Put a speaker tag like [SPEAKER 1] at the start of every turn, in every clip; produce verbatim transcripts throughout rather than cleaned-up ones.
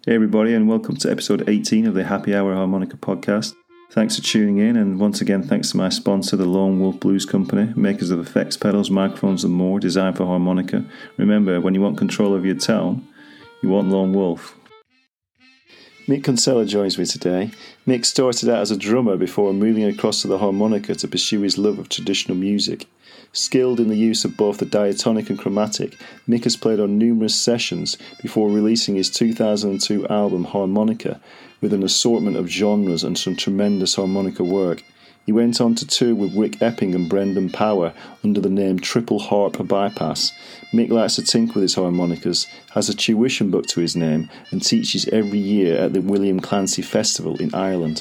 [SPEAKER 1] Hey everybody, and welcome to episode eighteen of the Happy Hour Harmonica podcast. Thanks for tuning in, and once again thanks to my sponsor, the Lone Wolf Blues Company, makers of effects pedals, microphones and more, designed for harmonica. Remember, when you want control of your tone, you want Lone Wolf. Mick Kinsella joins me today. Mick started out as a drummer before moving across to the harmonica to pursue his love of traditional music. Skilled in the use of both the diatonic and chromatic, Mick has played on numerous sessions before releasing his two thousand two album Harmonica, with an assortment of genres and some tremendous harmonica work. He went on to tour with Rick Epping and Brendan Power under the name Triple Harp Bypass. Mick likes to tinker with his harmonicas, has a tuition book to his name, and teaches every year at the William Clancy Festival in Ireland.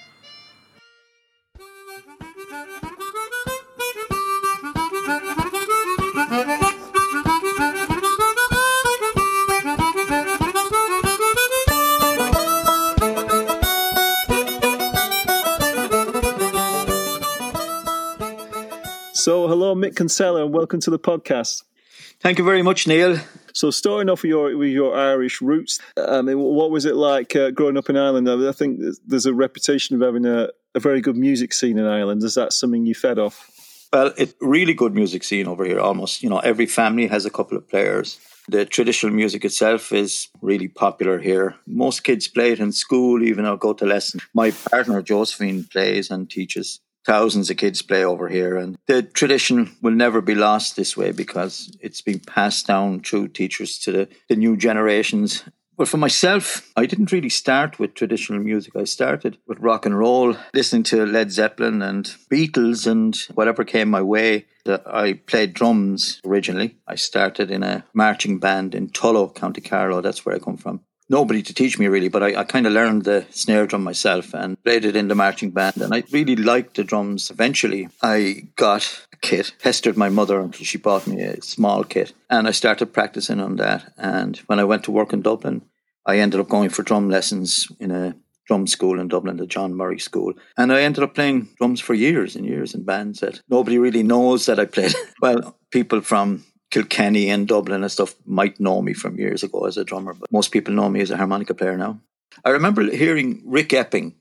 [SPEAKER 1] So, hello, Mick Kinsella, and welcome to the podcast.
[SPEAKER 2] Thank you very much, Neil.
[SPEAKER 1] So, starting off with your with your Irish roots, I mean, what was it like uh, growing up in Ireland? I think there's a reputation of having a, a very good music scene in Ireland. Is that something you fed off?
[SPEAKER 2] Well, it's really good music scene over here. Almost, you know, every family has a couple of players. The traditional music itself is really popular here. Most kids play it in school, even or go to lessons. My partner Josephine plays and teaches. Thousands of kids play over here, and the tradition will never be lost this way because it's been passed down through teachers to the, the new generations. But for myself, I didn't really start with traditional music. I started with rock and roll, listening to Led Zeppelin and Beatles and whatever came my way. I played drums originally. I started in a marching band in Tullow, County Carlow. That's where I come from. Nobody to teach me really, but I, I kind of learned the snare drum myself and played it in the marching band. And I really liked the drums. Eventually, I got a kit, pestered my mother until she bought me a small kit. And I started practicing on that. And when I went to work in Dublin, I ended up going for drum lessons in a drum school in Dublin, the John Murray School. And I ended up playing drums for years and years in bands that nobody really knows that I played. Well, people from Kilkenny and Dublin and stuff might know me from years ago as a drummer, but most people know me as a harmonica player now. I remember hearing Rick Epping.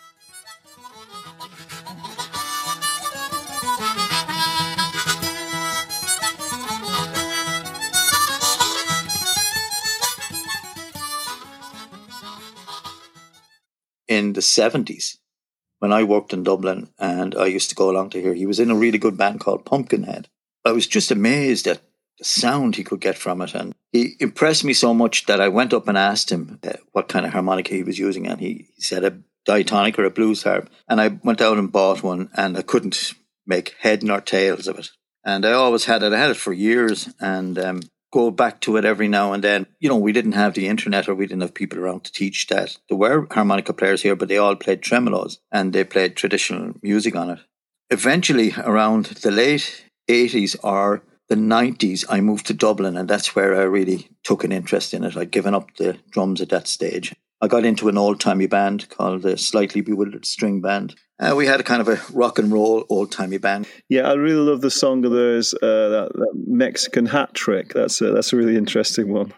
[SPEAKER 2] In the seventies, when I worked in Dublin and I used to go along to hear, he was in a really good band called Pumpkinhead. I was just amazed at the sound he could get from it, and he impressed me so much that I went up and asked him uh, what kind of harmonica he was using, and he, he said a diatonic or a blues harp, and I went out and bought one, and I couldn't make head nor tails of it, and I always had it. I had it for years, and um, go back to it every now and then. You know, we didn't have the internet, or we didn't have people around to teach that. There were harmonica players here, but they all played tremolos, and they played traditional music on it. Eventually, around the late eighties or the nineties, I moved to Dublin, and that's where I really took an interest in it. I'd given up the drums at that stage. I got into an old-timey band called the Slightly Bewildered String Band. Uh, we had a kind of a rock and roll old-timey band.
[SPEAKER 1] Yeah, I really love the song of theirs, uh, that, that Mexican hat trick. That's a, that's a really interesting one.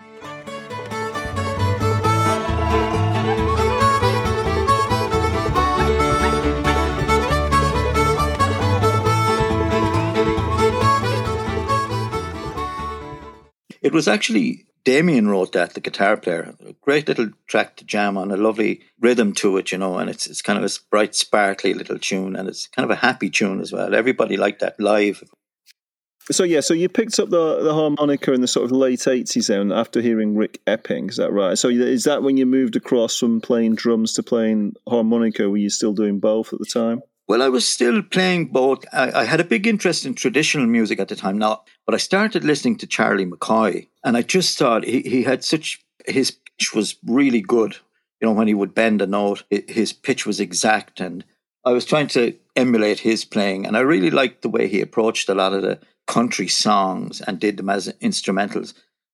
[SPEAKER 2] It was actually Damien wrote that, the guitar player. A great little track to jam on, a lovely rhythm to it, you know, and it's it's kind of a bright, sparkly little tune, and it's kind of a happy tune as well. Everybody liked that live.
[SPEAKER 1] So, yeah, so you picked up the, the harmonica in the sort of late eighties then, after hearing Rick Epping, is that right? So is that when you moved across from playing drums to playing harmonica? Were you still doing both at the time?
[SPEAKER 2] Well, I was still playing both. I, I had a big interest in traditional music at the time now, but I started listening to Charlie McCoy, and I just thought he, he had such, his pitch was really good. You know, when he would bend a note, his pitch was exact, and I was trying to emulate his playing, and I really liked the way he approached a lot of the country songs and did them as instrumentals.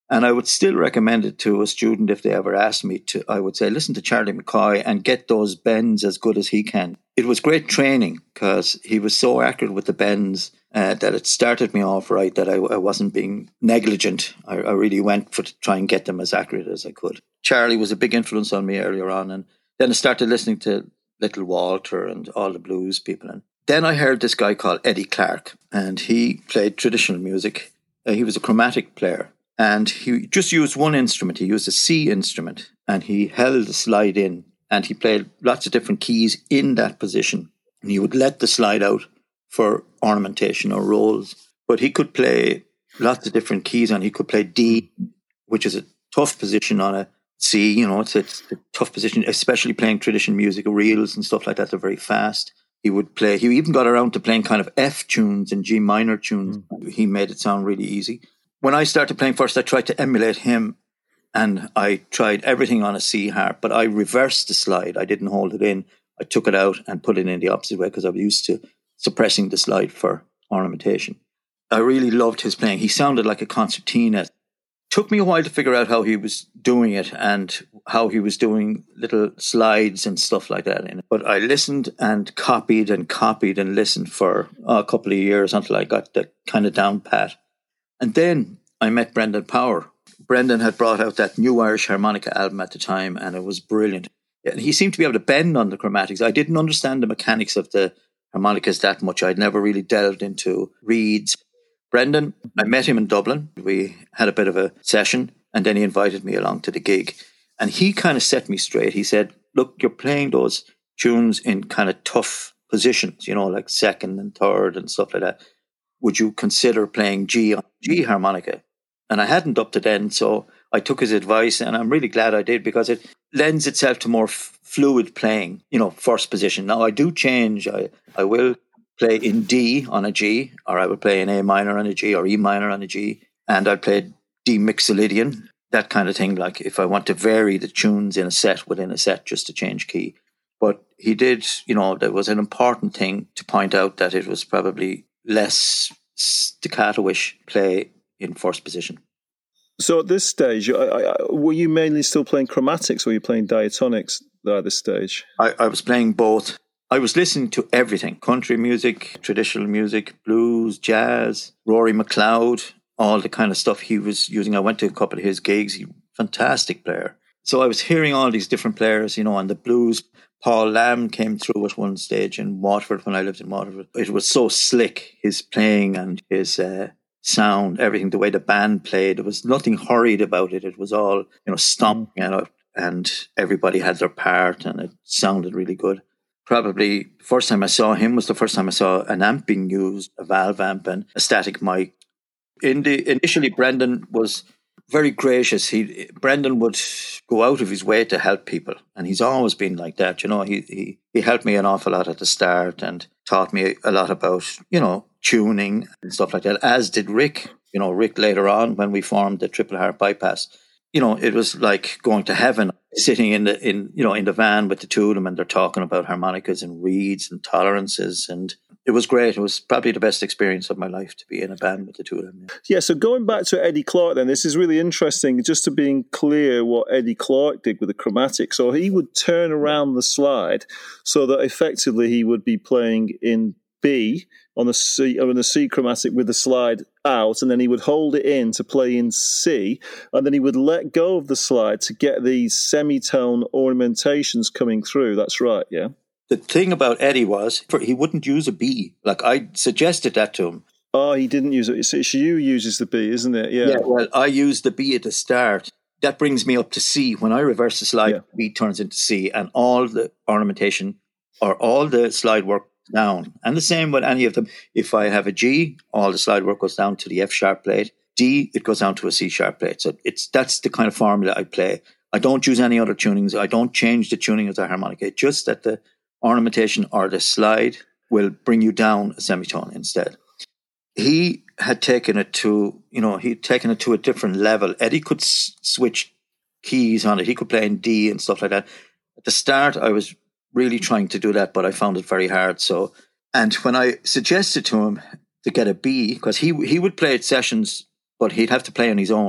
[SPEAKER 2] And I would still recommend it to a student if they ever asked me to. I would say, listen to Charlie McCoy and get those bends as good as he can. It was great training because he was so accurate with the bends uh, that it started me off right, that I, I wasn't being negligent. I, I really went for to try and get them as accurate as I could. Charlie was a big influence on me earlier on. And then I started listening to Little Walter and all the blues people. And then I heard this guy called Eddie Clark, and he played traditional music. Uh, he was a chromatic player. And he just used one instrument. He used a C instrument, and he held the slide in, and he played lots of different keys in that position. And he would let the slide out for ornamentation or rolls. But he could play lots of different keys, and he could play D, which is a tough position on a C. You know, it's a, it's a tough position, especially playing traditional music, reels and stuff like that. They're very fast. He would play, he even got around to playing kind of F tunes and G minor tunes. Mm. He made it sound really easy. When I started playing first, I tried to emulate him, and I tried everything on a C harp, but I reversed the slide. I didn't hold it in. I took it out and put it in the opposite way because I was used to suppressing the slide for ornamentation. I really loved his playing. He sounded like a concertina. It took me a while to figure out how he was doing it and how he was doing little slides and stuff like that in it. But I listened and copied and copied and listened for oh, a couple of years until I got the kind of down pat. And then I met Brendan Power. Brendan had brought out that New Irish Harmonica album at the time, and it was brilliant. And he seemed to be able to bend on the chromatics. I didn't understand the mechanics of the harmonicas that much. I'd never really delved into reeds. Brendan, I met him in Dublin. We had a bit of a session, and then he invited me along to the gig. And he kind of set me straight. He said, look, you're playing those tunes in kind of tough positions, you know, like second and third and stuff like that. Would you consider playing G on G harmonica? And I hadn't up to then, so I took his advice, and I'm really glad I did because it lends itself to more f- fluid playing, you know, first position. Now, I do change. I, I will play in D on a G, or I will play in A minor on a G, or E minor on a G, and I play D Mixolydian, that kind of thing, like if I want to vary the tunes in a set within a set just to change key. But he did, you know, there was an important thing to point out that it was probably less staccato-ish play in first position.
[SPEAKER 1] So at this stage, I, I, were you mainly still playing chromatics, or were you playing diatonics at this stage?
[SPEAKER 2] I, I was playing both. I was listening to everything: country music, traditional music, blues, jazz, Rory McLeod, all the kind of stuff he was using. I went to a couple of his gigs. He fantastic player. So I was hearing all these different players, you know, on the blues. Paul Lamb came through at one stage in Waterford when I lived in Waterford. It was so slick, his playing and his uh, sound, everything, the way the band played. There was nothing hurried about it. It was all, you know, stomping mm. out, and everybody had their part, and it sounded really good. Probably the first time I saw him was the first time I saw an amp being used, a valve amp and a static mic. In the initially, Brendan was very gracious. He Brendan would go out of his way to help people, and he's always been like that. You know, he he he helped me an awful lot at the start and taught me a lot about, you know, tuning and stuff like that. As did Rick. You know, Rick later on when we formed the Triple Heart Bypass. You know, it was like going to heaven, sitting in the in you know in the van with the two of them, and they're talking about harmonicas and reeds and tolerances, and it was great. It was probably the best experience of my life to be in a band with the two of them. Yeah.
[SPEAKER 1] yeah, so going back to Eddie Clark then, this is really interesting, just to being clear what Eddie Clark did with the chromatic. So he would turn around the slide so that effectively he would be playing in B on the C or in the C chromatic with the slide out, and then he would hold it in to play in C, and then he would let go of the slide to get these semitone ornamentations coming through. That's right, yeah?
[SPEAKER 2] The thing about Eddie was he wouldn't use a B. Like, I suggested that to him.
[SPEAKER 1] Oh, he didn't use it. It's you uses the B, isn't it? Yeah.
[SPEAKER 2] Yeah, well, I used the B at the start. That brings me up to C. When I reverse the slide, yeah. B turns into C, and all the ornamentation or all the slide work down. And the same with any of them. If I have a G, all the slide work goes down to the F sharp plate. D, it goes down to a C sharp plate. So it's that's the kind of formula I play. I don't use any other tunings. I don't change the tuning of the harmonica. It's just that the ornamentation or the slide will bring you down a semitone instead. He had taken it to, you know, he'd taken it to a different level. Eddie could s- switch keys on it. He could play in D and stuff like that. At the start, I was really trying to do that, but I found it very hard. So, and when I suggested to him to get a B, because he he would play at sessions, but he'd have to play on his own.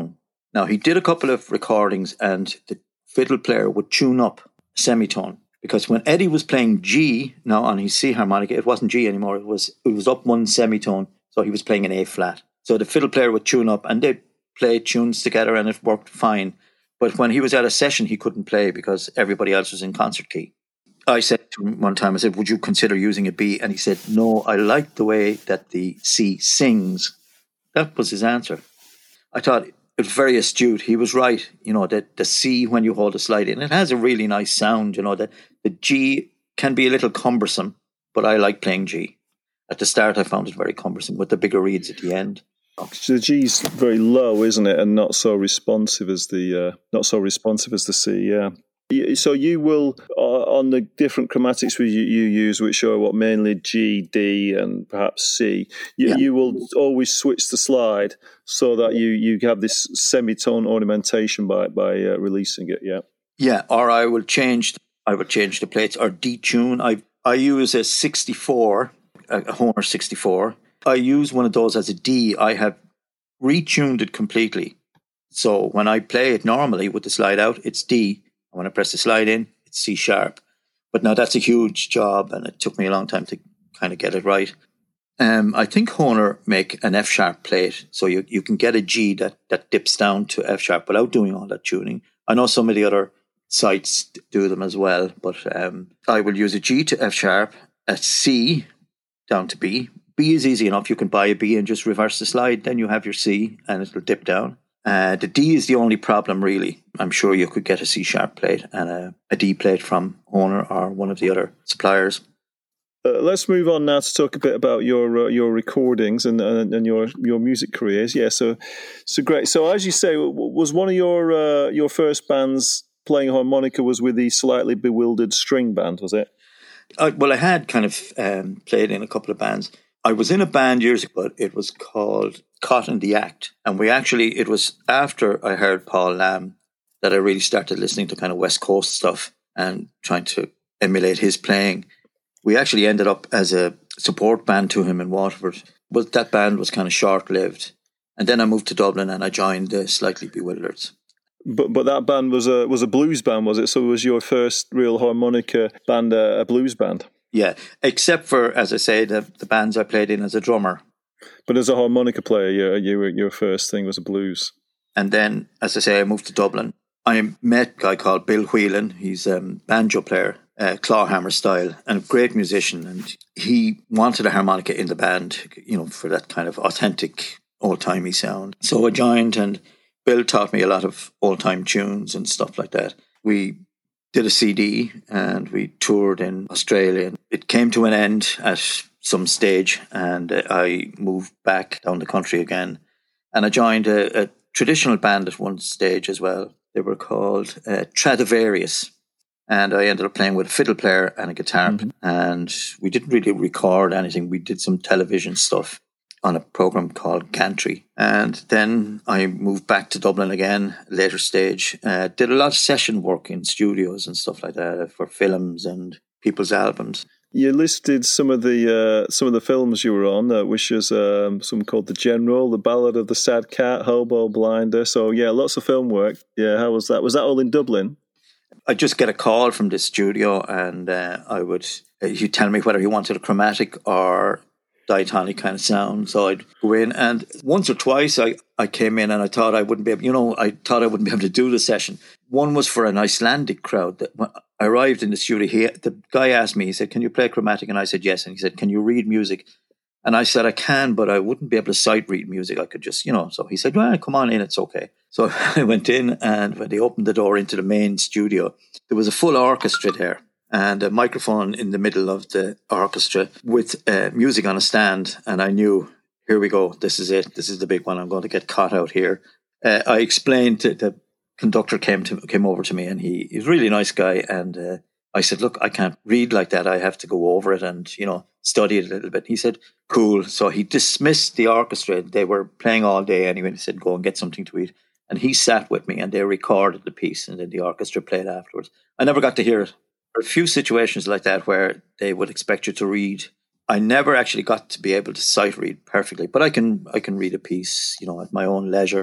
[SPEAKER 2] Now, he did a couple of recordings and the fiddle player would tune up a semitone. Because when Eddie was playing G, now on his C harmonica, it wasn't G anymore. It was it was up one semitone, so he was playing an A flat. So the fiddle player would tune up and they played tunes together and it worked fine. But when he was at a session, he couldn't play because everybody else was in concert key. I said to him one time, I said, would you consider using a B? And he said, no, I like the way that the C sings. That was his answer. I thought it was very astute. He was right. You know, that the C, when you hold the slide in, it has a really nice sound. You know, that the G can be a little cumbersome, but I like playing G. At the start, I found it very cumbersome with the bigger reeds at the end.
[SPEAKER 1] So the G's very low, isn't it, and not so responsive as the uh, not so responsive as the C. Yeah. So you will uh, on the different chromatics you, you use, which are what mainly G, D, and perhaps C. You, yeah. you will always switch the slide so that you, you have this semitone ornamentation by by uh, releasing it. Yeah.
[SPEAKER 2] Yeah. Or I will change. I would change the plates or detune. I I use a sixty-four, a Hohner sixty-four. I use one of those as a D. I have retuned it completely. So when I play it normally with the slide out, it's D. And when I press the slide in, it's C sharp. But now that's a huge job and it took me a long time to kind of get it right. Um, I think Hohner make an F sharp plate. So you, you can get a G that, that dips down to F sharp without doing all that tuning. I know some of the other sites do them as well, but um, I will use a G to F sharp, a C down to B. B is easy enough. You can buy a B and just reverse the slide. Then you have your C and it'll dip down. Uh, the D is the only problem, really. I'm sure you could get a C sharp plate and a, a D plate from Hohner or one of the other suppliers.
[SPEAKER 1] Uh, let's move on now to talk a bit about your uh, your recordings and, and and your your music careers. Yeah, so so great. So as you say, was one of your uh, your first bands playing harmonica was with the Slightly Bewildered String Band, was it?
[SPEAKER 2] I, well, I had kind of um, played in a couple of bands. I was in a band years ago, but it was called Caught in the Act. And we actually, it was after I heard Paul Lamb that I really started listening to kind of West Coast stuff and trying to emulate his playing. We actually ended up as a support band to him in Waterford. But that band was kind of short-lived. And then I moved to Dublin and I joined the Slightly Bewildered.
[SPEAKER 1] But but that band was a was a blues band, was it? So it was your first real harmonica band, uh, a blues band?
[SPEAKER 2] Yeah, except for, as I say, the, the bands I played in as a drummer.
[SPEAKER 1] But as a harmonica player, your, your, your first thing was a blues.
[SPEAKER 2] And then, as I say, I moved to Dublin. I met a guy called Bill Whelan. He's a banjo player, uh, clawhammer style, and a great musician. And he wanted a harmonica in the band, you know, for that kind of authentic, old-timey sound. So I joined, and Bill taught me a lot of old-time tunes and stuff like that. We did a C D and we toured in Australia. It came to an end at some stage and I moved back down the country again. And I joined a, a traditional band at one stage as well. They were called uh, Stradivarius. And I ended up playing with a fiddle player and a guitar. Mm-hmm. And we didn't really record anything. We did some television stuff on a program called Gantry. And then I moved back to Dublin again, later stage. Uh, did a lot of session work in studios and stuff like that for films and people's albums.
[SPEAKER 1] You listed some of the uh, some of the films you were on, uh, which is um, some called The General, The Ballad of the Sad Cat, Hobo Blinder. So yeah, lots of film work. Yeah, how was that? Was that all in Dublin?
[SPEAKER 2] I just get a call from the studio, and uh, I would uh, he'd tell me whether he wanted a chromatic or diatonic kind of sound. So I'd go in, and once or twice I, I came in and I thought I wouldn't be able, you know, I thought I wouldn't be able to do the session. One was for an Icelandic crowd. That when I arrived in the studio, he, the guy asked me, he said, "Can you play chromatic?" And I said, "Yes." And he said, "Can you read music?" And I said, "I can, but I wouldn't be able to sight read music. I could just, you know." So he said, "Well, come on in, it's okay." So I went in, and when they opened the door into the main studio, there was a full orchestra there. And a microphone in the middle of the orchestra with uh, music on a stand. And I knew, here we go, this is it. This is the big one. I'm going to get caught out here. Uh, I explained, to, the conductor came to came over to me, and he, he's a really nice guy. And uh, I said, "Look, I can't read like that. I have to go over it and, you know, study it a little bit." He said, "Cool." So he dismissed the orchestra. They were playing all day anyway. He said, "Go and get something to eat." And he sat with me and they recorded the piece, and then the orchestra played afterwards. I never got to hear it. There are a few situations like that where they would expect you to read. I never actually got to be able to sight read perfectly, but I can I can read a piece, you know, at my own leisure.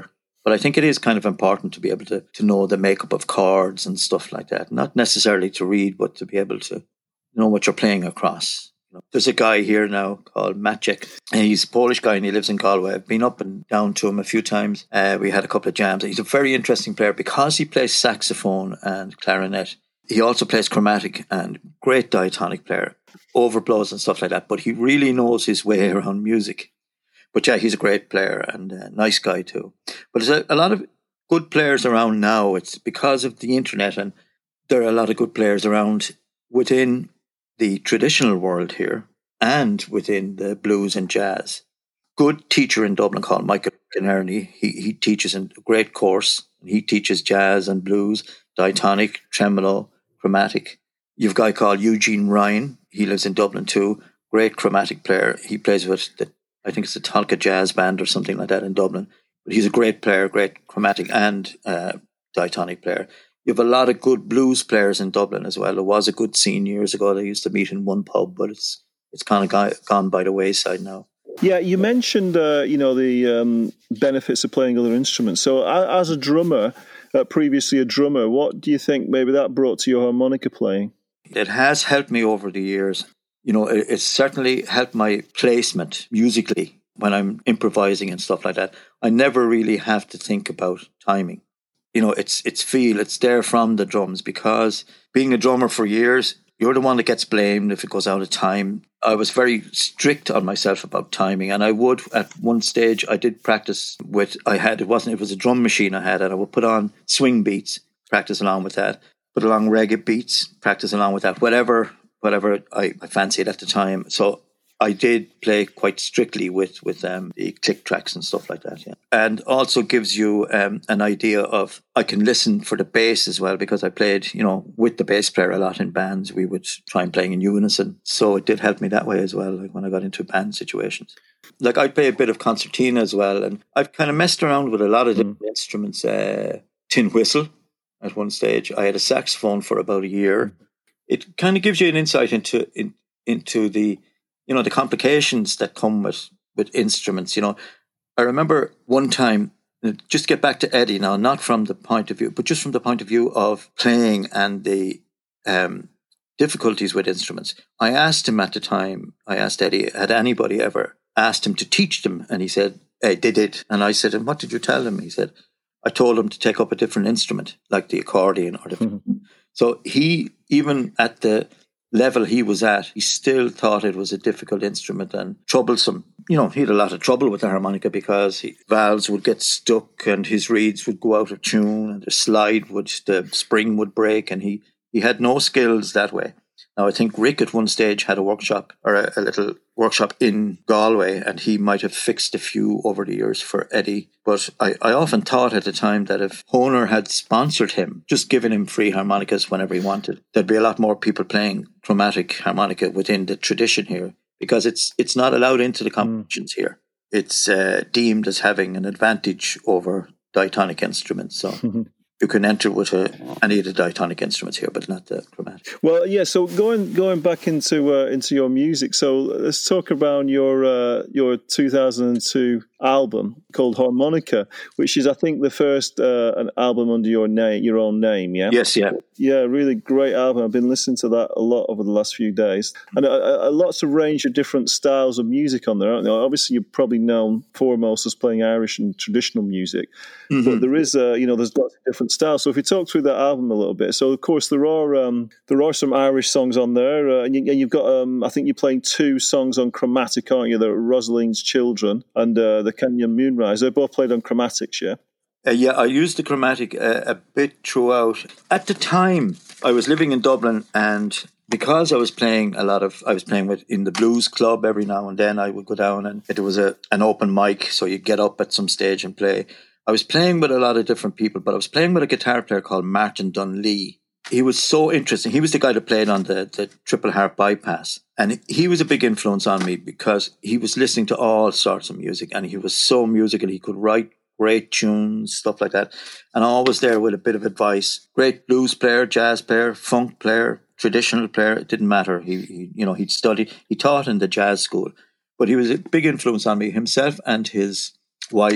[SPEAKER 2] But I think it is kind of important to be able to, to know the makeup of chords and stuff like that. Not necessarily to read, but to be able to know what you're playing across. You know, there's a guy here now called Maciek. He's a Polish guy and he lives in Galway. I've been up and down to him a few times. Uh, we had a couple of jams. He's a very interesting player because he plays saxophone and clarinet. He also plays chromatic and great diatonic player, overblows and stuff like that. But he really knows his way around music. But yeah, he's a great player and a nice guy too. But there's a, a lot of good players around now. It's because of the internet, and there are a lot of good players around within the traditional world here and within the blues and jazz. Good teacher in Dublin called Michael Canerney. He he teaches a great course. He teaches jazz and blues, diatonic, tremolo, chromatic. You've a guy called Eugene Ryan. He lives in Dublin too. Great chromatic player. He plays with the I think it's a Tolka Jazz Band or something like that in Dublin. But he's a great player, great chromatic and uh, diatonic player. You have a lot of good blues players in Dublin as well. There was a good scene years ago. They used to meet in one pub, but it's it's kind of gone, gone by the wayside now.
[SPEAKER 1] Yeah, you mentioned, uh, you know, the um, benefits of playing other instruments. So as a drummer, uh, previously a drummer, what do you think maybe that brought to your harmonica playing?
[SPEAKER 2] It has helped me over the years. You know, it, it's certainly helped my placement musically when I'm improvising and stuff like that. I never really have to think about timing. You know, it's it's feel, it's there from the drums, because being a drummer for years, you're the one that gets blamed if it goes out of time. I was very strict on myself about timing, and I would, at one stage, I did practice with, I had, it wasn't, it was a drum machine I had, and I would put on swing beats, practice along with that, put along reggae beats, practice along with that, whatever whatever I, I fancied at the time. So I did play quite strictly with, with um, the click tracks and stuff like that, yeah. And also gives you um, an idea of, I can listen for the bass as well, because I played, you know, with the bass player a lot in bands. We would try and playing in unison. So it did help me that way as well, like when I got into band situations. Like I play a bit of concertina as well, and I've kind of messed around with a lot of different mm. instruments. Uh, tin whistle at one stage. I had a saxophone for about a year. It kind of gives you an insight into in, into the, you know, the complications that come with, with instruments. You know, I remember one time, just to get back to Eddie now, not from the point of view, but just from the point of view of playing and the um, difficulties with instruments. I asked him at the time, I asked Eddie, had anybody ever asked him to teach them? And he said, hey, they did. And I said, and what did you tell him? He said, I told him to take up a different instrument, like the accordion or the... Mm-hmm. So he, even at the level he was at, he still thought it was a difficult instrument and troublesome. You know, he had a lot of trouble with the harmonica because he, valves would get stuck and his reeds would go out of tune and the slide would, the spring would break, and he, he had no skills that way. Now, I think Rick at one stage had a workshop or a, a little workshop in Galway, and he might have fixed a few over the years for Eddie. But I, I often thought at the time that if Hohner had sponsored him, just giving him free harmonicas whenever he wanted, there'd be a lot more people playing chromatic harmonica within the tradition here, because it's it's not allowed into the competitions mm. here. It's uh, deemed as having an advantage over diatonic instruments. So... You can enter with a, any of the diatonic instruments here, but not the chromatic.
[SPEAKER 1] Well, yeah. So going going back into uh, into your music. So let's talk about your uh, your two thousand two album called Harmonica, which is, I think, the first uh, an album under your name, your own name. Yeah.
[SPEAKER 2] Yes. Yeah.
[SPEAKER 1] Yeah. Really great album. I've been listening to that a lot over the last few days, and a, a, lots of range of different styles of music on there, aren't there? Obviously, you're probably known foremost as playing Irish and traditional music, mm-hmm. but there is, uh, you know, there's lots of different styles. So if you talk through that album a little bit, so of course there are um, there are some Irish songs on there, uh, and, you, and you've got um, I think you're playing two songs on chromatic, aren't you? The Rosalind's Children and uh, the Kenyan Moonrise. They're both played on chromatics, yeah.
[SPEAKER 2] Uh, yeah, I used the chromatic uh, a bit throughout. At the time, I was living in Dublin, and because I was playing a lot of, I was playing with in the blues club every now and then. I would go down, and it was a an open mic, so you get up at some stage and play. I was playing with a lot of different people, but I was playing with a guitar player called Martin Dunlee. He was so interesting. He was the guy that played on the, the triple harp bypass. And he was a big influence on me because he was listening to all sorts of music, and he was so musical. He could write great tunes, stuff like that. And I was there with a bit of advice. Great blues player, jazz player, funk player, traditional player. It didn't matter. He, he you know, he'd studied, he taught in the jazz school, but he was a big influence on me. Himself and his wife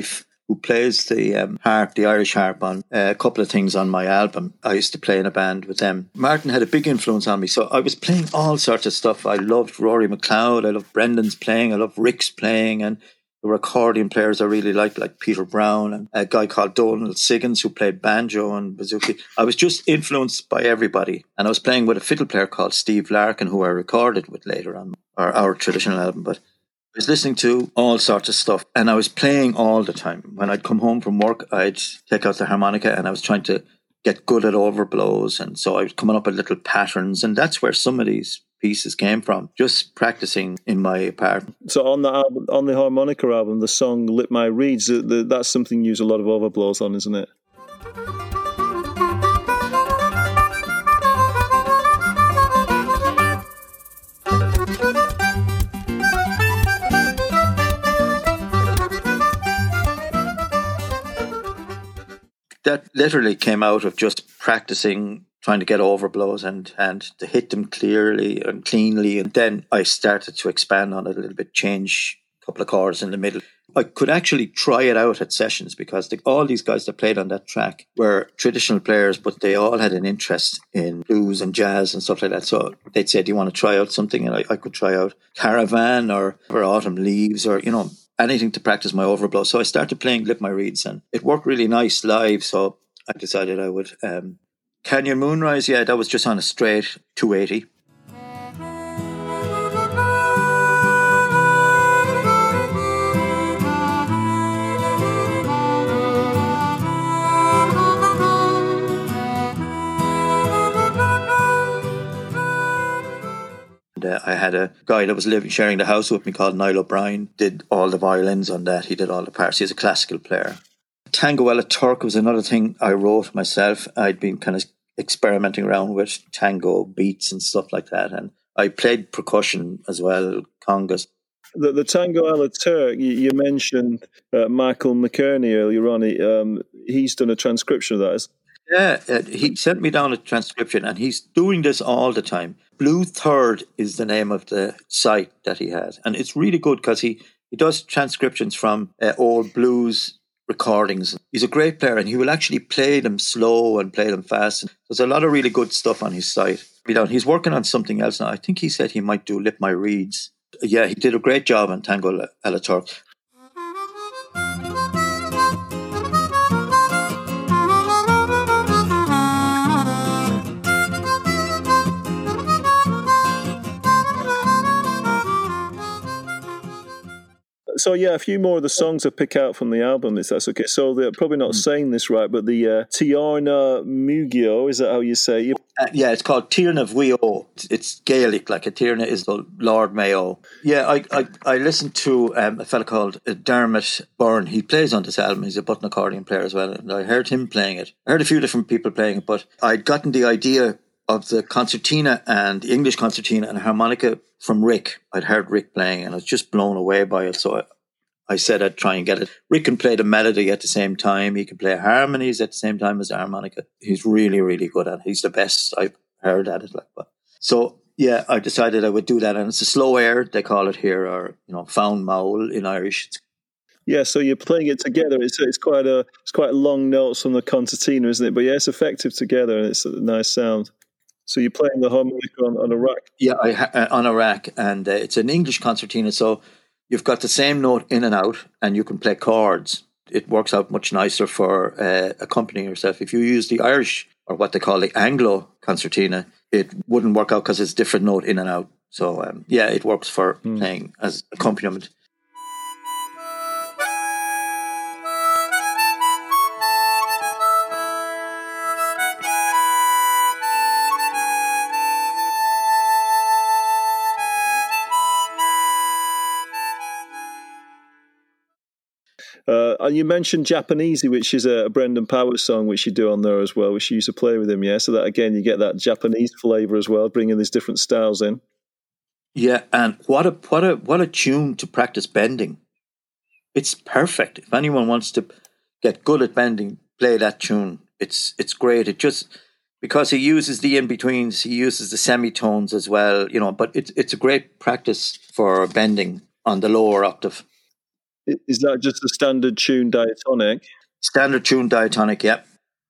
[SPEAKER 2] who plays the um, harp, the Irish harp, on uh, a couple of things on my album. I used to play in a band with them. Martin had a big influence on me, so I was playing all sorts of stuff. I loved Rory McLeod, I loved Brendan's playing, I loved Rick's playing, and there were accordion players I really liked, like Peter Brown, and a guy called Donald Siggins, who played banjo and bouzouki. I was just influenced by everybody. And I was playing with a fiddle player called Steve Larkin, who I recorded with later on our, our traditional album. But I was listening to all sorts of stuff, and I was playing all the time. When I'd come home from work, I'd take out the harmonica, and I was trying to get good at overblows. And so I was coming up with little patterns, and that's where some of these pieces came from, just practicing in my apartment.
[SPEAKER 1] So on the album, on the harmonica album, the song "Lip My Reeds," the, the, that's something you use a lot of overblows on, isn't it?
[SPEAKER 2] That literally came out of just practicing, trying to get overblows and, and to hit them clearly and cleanly. And then I started to expand on it a little bit, change a couple of chords in the middle. I could actually try it out at sessions because the, all these guys that played on that track were traditional players, but they all had an interest in blues and jazz and stuff like that. So they'd say, do you want to try out something? And I, I could try out Caravan or, or Autumn Leaves or, you know, anything to practice my overblow. So I started playing Lip My Reeds, and it worked really nice live. So I decided I would. Um, Canyon Moonrise, yeah, that was just on a straight two eighty. And, uh, I had a guy that was living, sharing the house with me called Niall O'Brien, did all the violins on that. He did all the parts. He's a classical player. Tango a la Turk was another thing I wrote myself. I'd been kind of experimenting around with tango beats and stuff like that. And I played percussion as well, congas.
[SPEAKER 1] The, the Tango a la Turk, you, you mentioned uh, Michael McKerney earlier on. He, um, he's done a transcription of that.
[SPEAKER 2] Yeah, uh, he sent me down a transcription, and he's doing this all the time. Blue Third is the name of the site that he has. And it's really good because he, he does transcriptions from uh, old blues recordings. He's a great player, and he will actually play them slow and play them fast. There's a lot of really good stuff on his site. He's working on something else now. I think he said he might do Lip My Reeds. Yeah, he did a great job on Tango a la Turk.
[SPEAKER 1] So yeah, a few more of the songs I pick out from the album, if that's okay. So they're probably not saying this right, but the uh, Tiarna Mugio, is that how you say it?
[SPEAKER 2] Uh, yeah, it's called Tirna Vio. It's Gaelic, like a Tirna is the Lord Mayo. Yeah, I I, I listened to um, a fella called uh, Dermot Byrne. He plays on this album. He's a button accordion player as well, and I heard him playing it. I heard a few different people playing it, but I'd gotten the idea of the concertina and the English concertina and harmonica from Rick. I'd heard Rick playing, and I was just blown away by it. So I, I said I'd try and get it. Rick can play the melody at the same time. He can play harmonies at the same time as the harmonica. He's really, really good at it. He's the best I've heard at it. Like, but so yeah, I decided I would do that, and it's a slow air they call it here, or you know, found maul in Irish.
[SPEAKER 1] Yeah, so you're playing it together. It's it's quite a it's quite long notes from the concertina, isn't it? But yeah, it's effective together, and it's a nice sound. So you're playing the harmonica on, on a rack?
[SPEAKER 2] Yeah, I ha- uh, on a rack, and uh, it's an English concertina, so you've got the same note in and out, and you can play chords. It works out much nicer for uh, accompanying yourself. If you use the Irish, or what they call the Anglo concertina, it wouldn't work out because it's different note in and out. So um, yeah, it works for mm. playing as accompaniment.
[SPEAKER 1] Uh, and you mentioned Japanesey, which is a Brendan Powers song, which you do on there as well, which you used to play with him, yeah? So that, again, you get that Japanese flavour as well, bringing these different styles in.
[SPEAKER 2] Yeah, and what a what a what a tune to practice bending. It's perfect. If anyone wants to get good at bending, play that tune. It's it's great. It just, because he uses the in-betweens, he uses the semitones as well, you know, but it's it's a great practice for bending on the lower octave.
[SPEAKER 1] Is that just a standard tune diatonic?
[SPEAKER 2] Standard tune diatonic, yeah.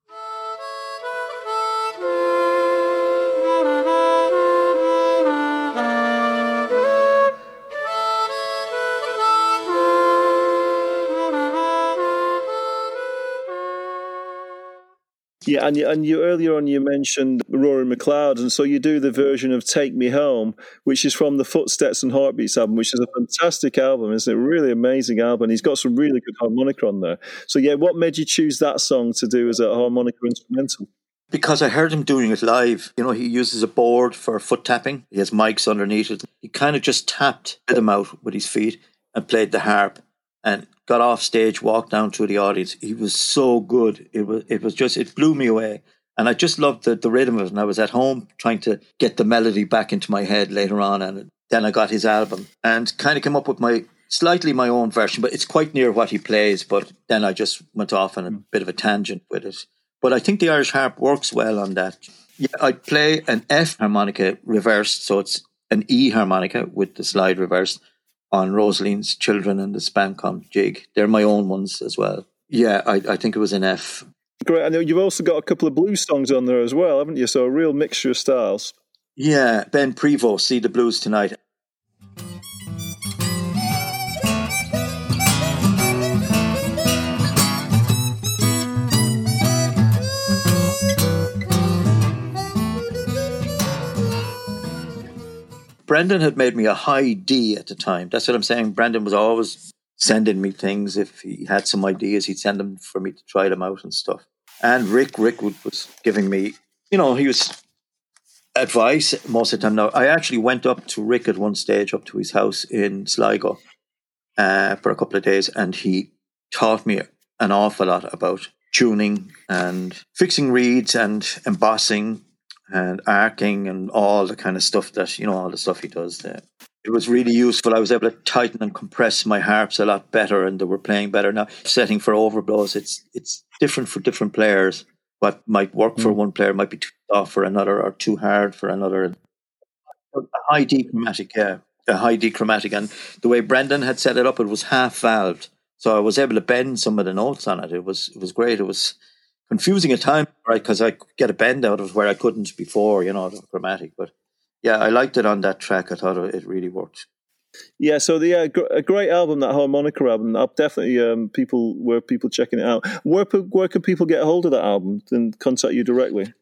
[SPEAKER 1] Yeah, and you, and you earlier on you mentioned Rory McLeod, and so you do the version of "Take Me Home," which is from the Footsteps and Heartbeats album, which is a fantastic album. It's a really amazing album. He's got some really good harmonica on there. So yeah, what made you choose that song to do as a harmonica instrumental?
[SPEAKER 2] Because I heard him doing it live. You know, he uses a board for foot tapping. He has mics underneath it. He kind of just tapped rhythm out with his feet and played the harp and got off stage, walked down to the audience. He was so good. It was it was just, it blew me away. And I just loved the, the rhythm of it. And I was at home trying to get the melody back into my head later on. And then I got his album and kind of came up with my, slightly my own version, but it's quite near what he plays. But then I just went off on a bit of a tangent with it. But I think the Irish harp works well on that. Yeah, I play an F harmonica reversed. So it's an E harmonica with the slide reversed on Rosaline's Children and the Spancom jig. They're my own ones as well. Yeah, I, I think it was an F.
[SPEAKER 1] Great. I know you've also got a couple of blues songs on there as well, haven't you? So a real mixture of styles.
[SPEAKER 2] Yeah, Ben Prevost, See the Blues Tonight. Brendan had made me a high D at the time. That's what I'm saying. Brendan was always sending me things. If he had some ideas, he'd send them for me to try them out and stuff. And Rick, Rick was giving me, you know, he was advice most of the time. Now, I actually went up to Rick at one stage, up to his house in Sligo uh, for a couple of days, and he taught me an awful lot about tuning and fixing reeds and embossing and arcing and all the kind of stuff that, you know, all the stuff he does there. It was really useful. I was able to tighten and compress my harps a lot better, and they were playing better. Now, setting for overblows, it's it's different for different players. What might work mm. for one player might be too soft for another, or too hard for another. A high D chromatic, yeah, a high D chromatic. And the way Brendan had set it up, it was half valved, so I was able to bend some of the notes on it. It was it was great. It was confusing at times, right, because I could get a bend out of where I couldn't before, you know, the chromatic. But yeah, I liked it on that track. I thought it really worked.
[SPEAKER 1] Yeah, so the yeah, a great album, that harmonica album. I'll definitely um, people where people checking it out. Where where can people get a hold of that album and contact you directly?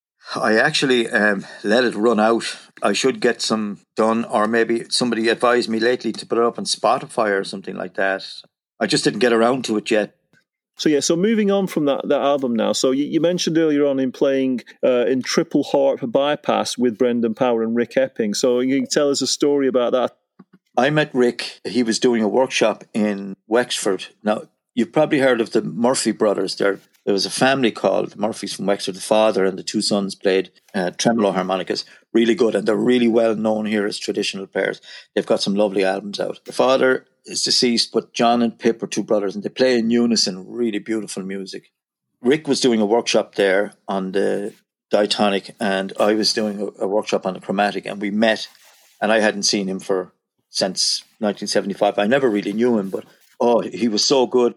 [SPEAKER 2] I actually um, let it run out. I should get some done, or maybe somebody advised me lately to put it up on Spotify or something like that. I just didn't get around to it yet.
[SPEAKER 1] So yeah, so moving on from that, that album now. So you, you mentioned earlier on in playing uh, in Triple Harp Bypass with Brendan Power and Rick Epping. So you can tell us a story about that.
[SPEAKER 2] I met Rick. He was doing a workshop in Wexford. Now, you've probably heard of the Murphy brothers. There, there was a family called Murphys from Wexford. The father and the two sons played uh, tremolo harmonicas. Really good, and they're really well known here as traditional players. They've got some lovely albums out. The father is deceased, but John and Pip are two brothers, and they play in unison really beautiful music. Rick was doing a workshop there on the diatonic, and I was doing a, a workshop on the chromatic, and we met, and I hadn't seen him for since nineteen seventy-five. I never really knew him, but oh, he was so good.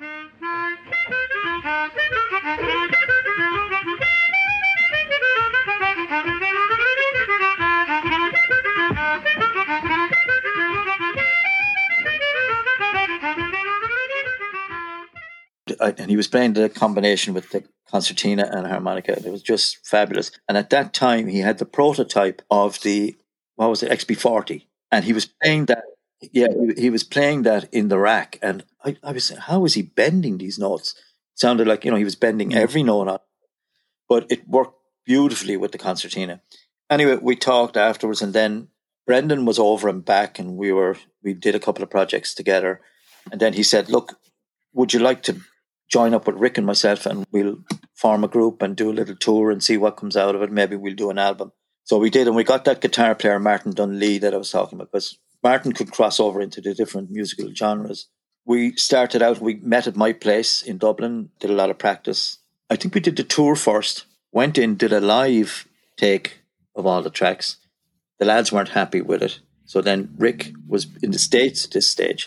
[SPEAKER 2] And he was playing the combination with the concertina and harmonica. It was just fabulous. And at that time, he had the prototype of the, what was it, X B forty. And he was playing that, yeah, he, he was playing that in the rack. And I, I was saying, how is he bending these notes? It sounded like, you know, he was bending every note on. But it worked beautifully with the concertina. Anyway, we talked afterwards, and then Brendan was over and back, and we were, we did a couple of projects together. And then he said, look, would you like to join up with Rick and myself, and we'll form a group and do a little tour and see what comes out of it. Maybe we'll do an album. So we did, and we got that guitar player, Martin Dunlea, that I was talking about, because Martin could cross over into the different musical genres. We started out, we met at my place in Dublin, did a lot of practice. I think we did the tour first, went in, did a live take of all the tracks. The lads weren't happy with it. So then Rick was in the States at this stage.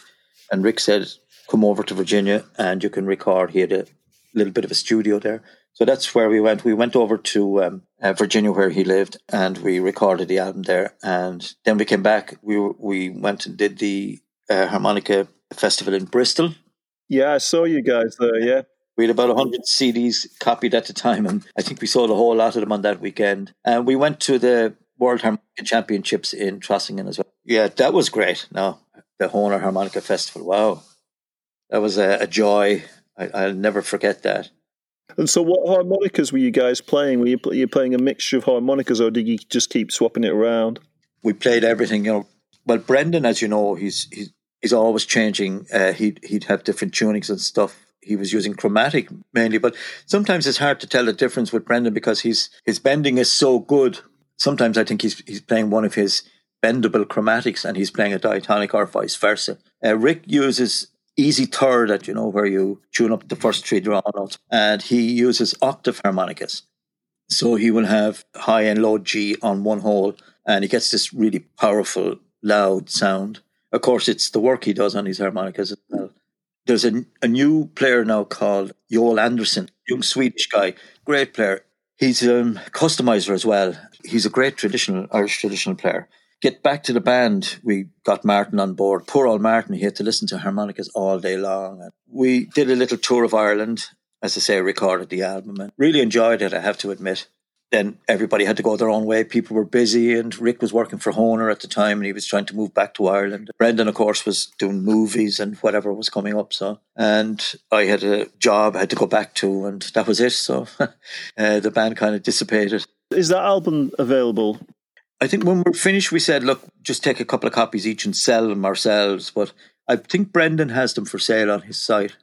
[SPEAKER 2] And Rick said, come over to Virginia and you can record. He had a little bit of a studio there. So that's where we went. We went over to um, uh, Virginia where he lived and we recorded the album there. And then we came back. We we went and did the uh, Harmonica Festival in Bristol.
[SPEAKER 1] Yeah, I saw you guys there, yeah.
[SPEAKER 2] We had about one hundred C Ds copied at the time, and I think we sold a whole lot of them on that weekend. And we went to the World Harmonica Championships in Trossingen as well. Yeah, that was great. No, the Hohner Harmonica Festival. Wow. That was a, a joy. I, I'll never forget that.
[SPEAKER 1] And so what harmonicas were you guys playing? Were you, were you playing a mixture of harmonicas, or did you just keep swapping it around?
[SPEAKER 2] We played everything, you know. Well, Brendan, as you know, he's he's, he's always changing. Uh, he'd, he'd have different tunings and stuff. He was using chromatic mainly, but sometimes it's hard to tell the difference with Brendan because he's, his bending is so good. Sometimes I think he's he's playing one of his bendable chromatics and he's playing a diatonic or vice versa. Uh, Rick uses easy third, that you know, where you tune up the first three draw notes, and he uses octave harmonicas. So he will have high and low G on one hole, and he gets this really powerful, loud sound. Of course, it's the work he does on his harmonicas as well. There's a, a new player now called Joel Anderson, young Swedish guy, great player. He's a um, customizer as well. He's a great traditional, Irish traditional player. Get back to the band, we got Martin on board. Poor old Martin, he had to listen to harmonicas all day long. We did a little tour of Ireland, as I say, recorded the album, and really enjoyed it, I have to admit. Then everybody had to go their own way. People were busy, and Rick was working for Hohner at the time, and he was trying to move back to Ireland. Brendan, of course, was doing movies and whatever was coming up. So, and I had a job I had to go back to, and that was it. So uh, the band kind of dissipated.
[SPEAKER 1] Is that album available?
[SPEAKER 2] I think when we're finished, we said, look, just take a couple of copies each and sell them ourselves. But I think Brendan has them for sale on his site.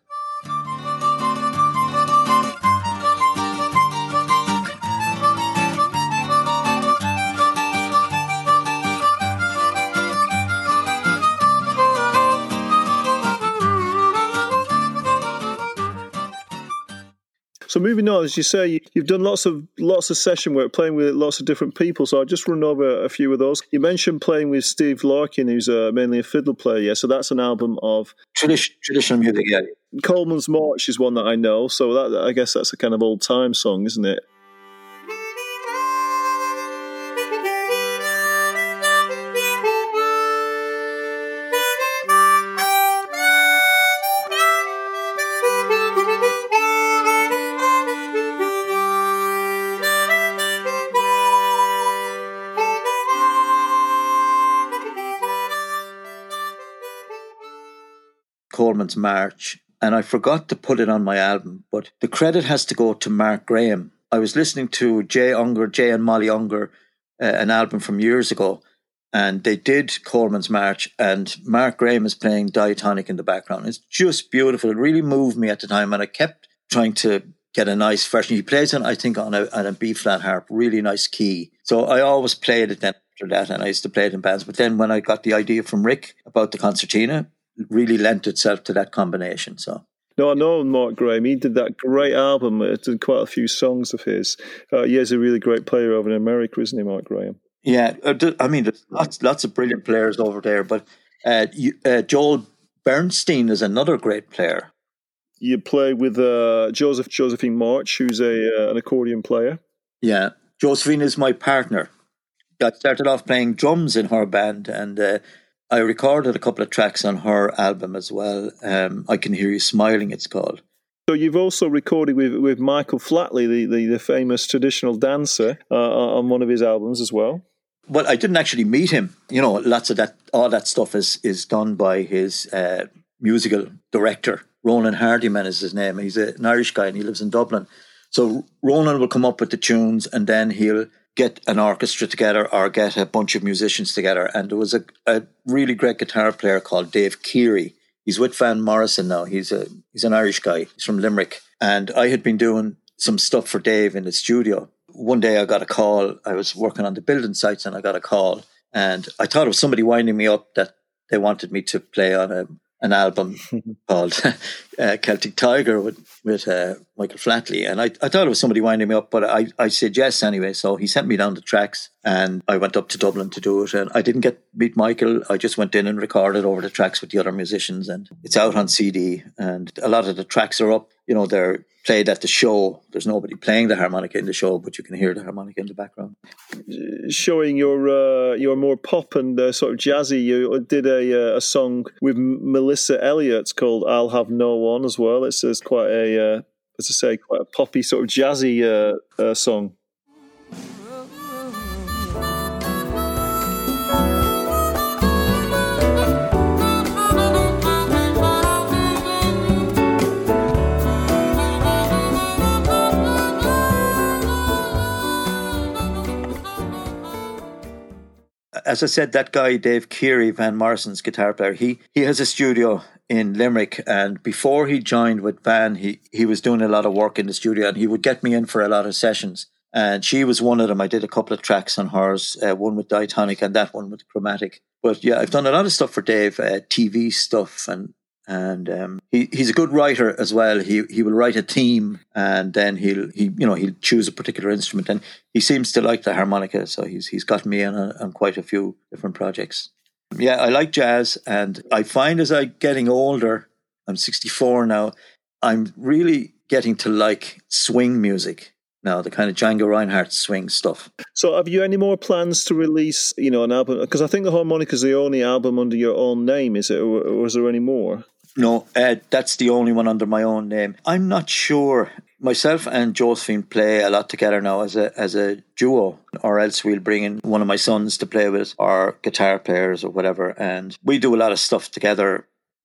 [SPEAKER 1] So moving on, as you say, you've done lots of lots of session work, playing with lots of different people. So I'll just run over a few of those. You mentioned playing with Steve Larkin, who's uh, mainly a fiddle player. Yeah, so that's an album of
[SPEAKER 2] Tradition, traditional music. Yeah,
[SPEAKER 1] Coleman's March is one that I know. So that I guess that's a kind of old time song, isn't it?
[SPEAKER 2] Coleman's March, and I forgot to put it on my album, but the credit has to go to Mark Graham. I was listening to Jay Unger, Jay and Molly Unger, uh, an album from years ago, and they did Coleman's March, and Mark Graham is playing diatonic in the background. It's just beautiful. It really moved me at the time, and I kept trying to get a nice version. He plays it, I think, on a, on a B-flat harp, really nice key. So I always played it then after that, and I used to play it in bands. But then when I got the idea from Rick about the concertina, really lent itself to that combination. So
[SPEAKER 1] no, I know Mark Graham. He did that great album. It did quite a few songs of his. Uh, yeah, he's a really great player over in America, isn't he, Mark Graham?
[SPEAKER 2] Yeah, I mean, there's lots, lots of brilliant players over there. But uh, you, uh, Joel Bernstein is another great player.
[SPEAKER 1] You play with uh, Joseph Josephine March, who's a uh, an accordion player.
[SPEAKER 2] Yeah, Josephine is my partner. I started off playing drums in her band, and uh, I recorded a couple of tracks on her album as well. Um, I Can Hear You Smiling, it's called.
[SPEAKER 1] So you've also recorded with, with Michael Flatley, the, the, the famous traditional dancer, uh, on one of his albums as well.
[SPEAKER 2] Well, I didn't actually meet him. You know, lots of that, all that stuff is is done by his uh, musical director. Ronan Hardiman is his name. He's a, an Irish guy and he lives in Dublin. So Ronan will come up with the tunes and then he'll get an orchestra together or get a bunch of musicians together. And there was a, a really great guitar player called Dave Keary. He's with Van Morrison now. He's a he's an Irish guy. He's from Limerick. And I had been doing some stuff for Dave in the studio. One day I got a call. I was working on the building sites and I got a call. And I thought it was somebody winding me up that they wanted me to play on a, an album called uh, Celtic Tiger with with uh, Michael Flatley, and I, I thought it was somebody winding me up, but I, I said yes anyway. So he sent me down the tracks, and I went up to Dublin to do it. And I didn't get to meet Michael. I just went in and recorded over the tracks with the other musicians, and it's out on C D. And a lot of the tracks are up. You know, they're played at the show. There's nobody playing the harmonica in the show, but you can hear the harmonica in the background.
[SPEAKER 1] Showing your uh, your more pop and uh, sort of jazzy, you did a uh, a song with Melissa Elliott called "I'll Have No One" as well. It's, it's quite a, uh, as I say, quite a poppy sort of jazzy uh, uh, song.
[SPEAKER 2] As I said, that guy, Dave Keary, Van Morrison's guitar player, he he has a studio in Limerick. And before he joined with Van, he, he was doing a lot of work in the studio, and he would get me in for a lot of sessions. And she was one of them. I did a couple of tracks on hers, uh, one with Diatonic and that one with Chromatic. But yeah, I've done a lot of stuff for Dave, uh, T V stuff, and and um, he he's a good writer as well. He he will write a theme, and then he'll he you know he'll choose a particular instrument, and he seems to like the harmonica, so he's he's got me in on, on quite a few different projects. Yeah, I like jazz, and I find as I'm getting older, I'm sixty-four now, I'm really getting to like swing music now, the kind of Django Reinhardt swing stuff.
[SPEAKER 1] So have you any more plans to release, you know, an album? Because I think the Harmonica is the only album under your own name, is it? Or, or is there any more?
[SPEAKER 2] No, uh, that's the only one under my own name. I'm not sure. Myself and Josephine play a lot together now as a as a duo, or else we'll bring in one of my sons to play with us, or guitar players or whatever. And we do a lot of stuff together.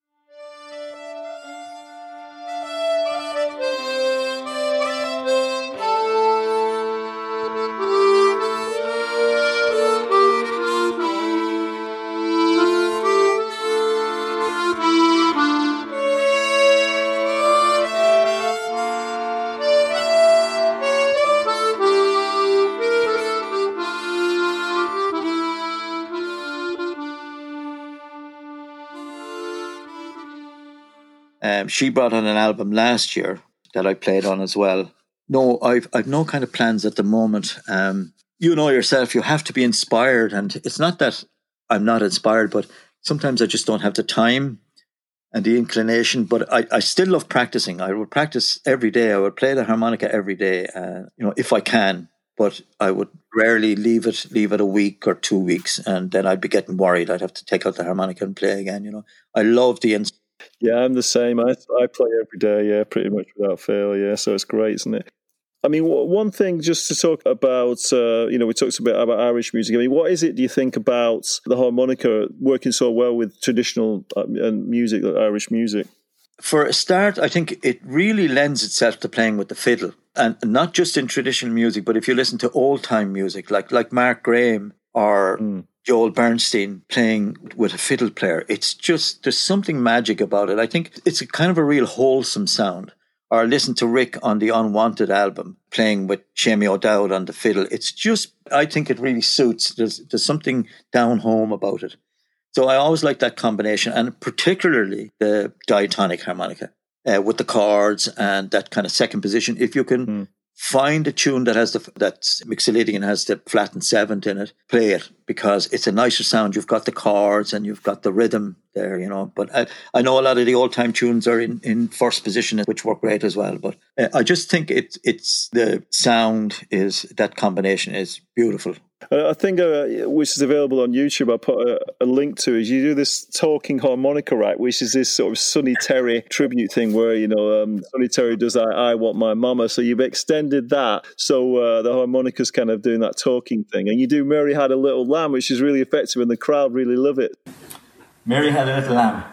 [SPEAKER 2] Um, she brought on an album last year that I played on as well. No, I've I've no kind of plans at the moment. Um, you know yourself, you have to be inspired, and it's not that I'm not inspired, but sometimes I just don't have the time and the inclination. But I, I still love practicing. I would practice every day. I would play the harmonica every day, uh, you know, if I can. But I would rarely leave it leave it a week or two weeks, and then I'd be getting worried. I'd have to take out the harmonica and play again. You know, I love the inspiration.
[SPEAKER 1] Yeah, I'm the same. I I play every day, yeah, pretty much without fail, yeah, so it's great, isn't it? I mean, one thing just to talk about, uh, you know, we talked a bit about Irish music. I mean, what is it, do you think, about the harmonica working so well with traditional uh, music, like Irish music?
[SPEAKER 2] For a start, I think it really lends itself to playing with the fiddle. And not just in traditional music, but if you listen to old-time music, like like Mark Graham or mm. Joel Bernstein playing with a fiddle player, it's just, there's something magic about it. I think it's a kind of a real wholesome sound. Or listen to Rick on the Unwanted album playing with Shamie O'Dowd on the fiddle. It's just, I think it really suits. There's, there's something down home about it. So I always like that combination, and particularly the diatonic harmonica uh, with the chords and that kind of second position. If you can mm. find a tune that has the that's Mixolydian and has the flattened seventh in it, play it, because it's a nicer sound. You've got the chords and you've got the rhythm there, you know. But I, I know a lot of the old time tunes are in, in first position, which work great as well. But uh, I just think it's it's the sound is that combination is beautiful.
[SPEAKER 1] I think, uh, which is available on YouTube, I put a, a link to, is you do this talking harmonica rack, which is this sort of Sonny Terry tribute thing where, you know, um, Sonny Terry does I, I Want My Mama. So you've extended that. So uh, the harmonica's kind of doing that talking thing. And you do Mary Had a Little Lamb, which is really effective, and the crowd really love it.
[SPEAKER 2] Mary Had a Little Lamb.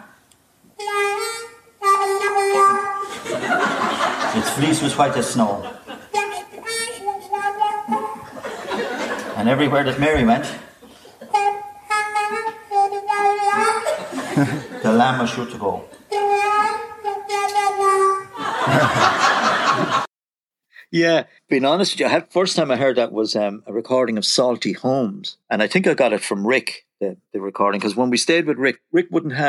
[SPEAKER 2] Its fleece was white as snow. And everywhere that Mary went, the lamb was sure to go. Yeah, being honest with you, I had, first time I heard that was um, a recording of Salty Holmes. And I think I got it from Rick, the, the recording, because when we stayed with Rick, Rick wouldn't have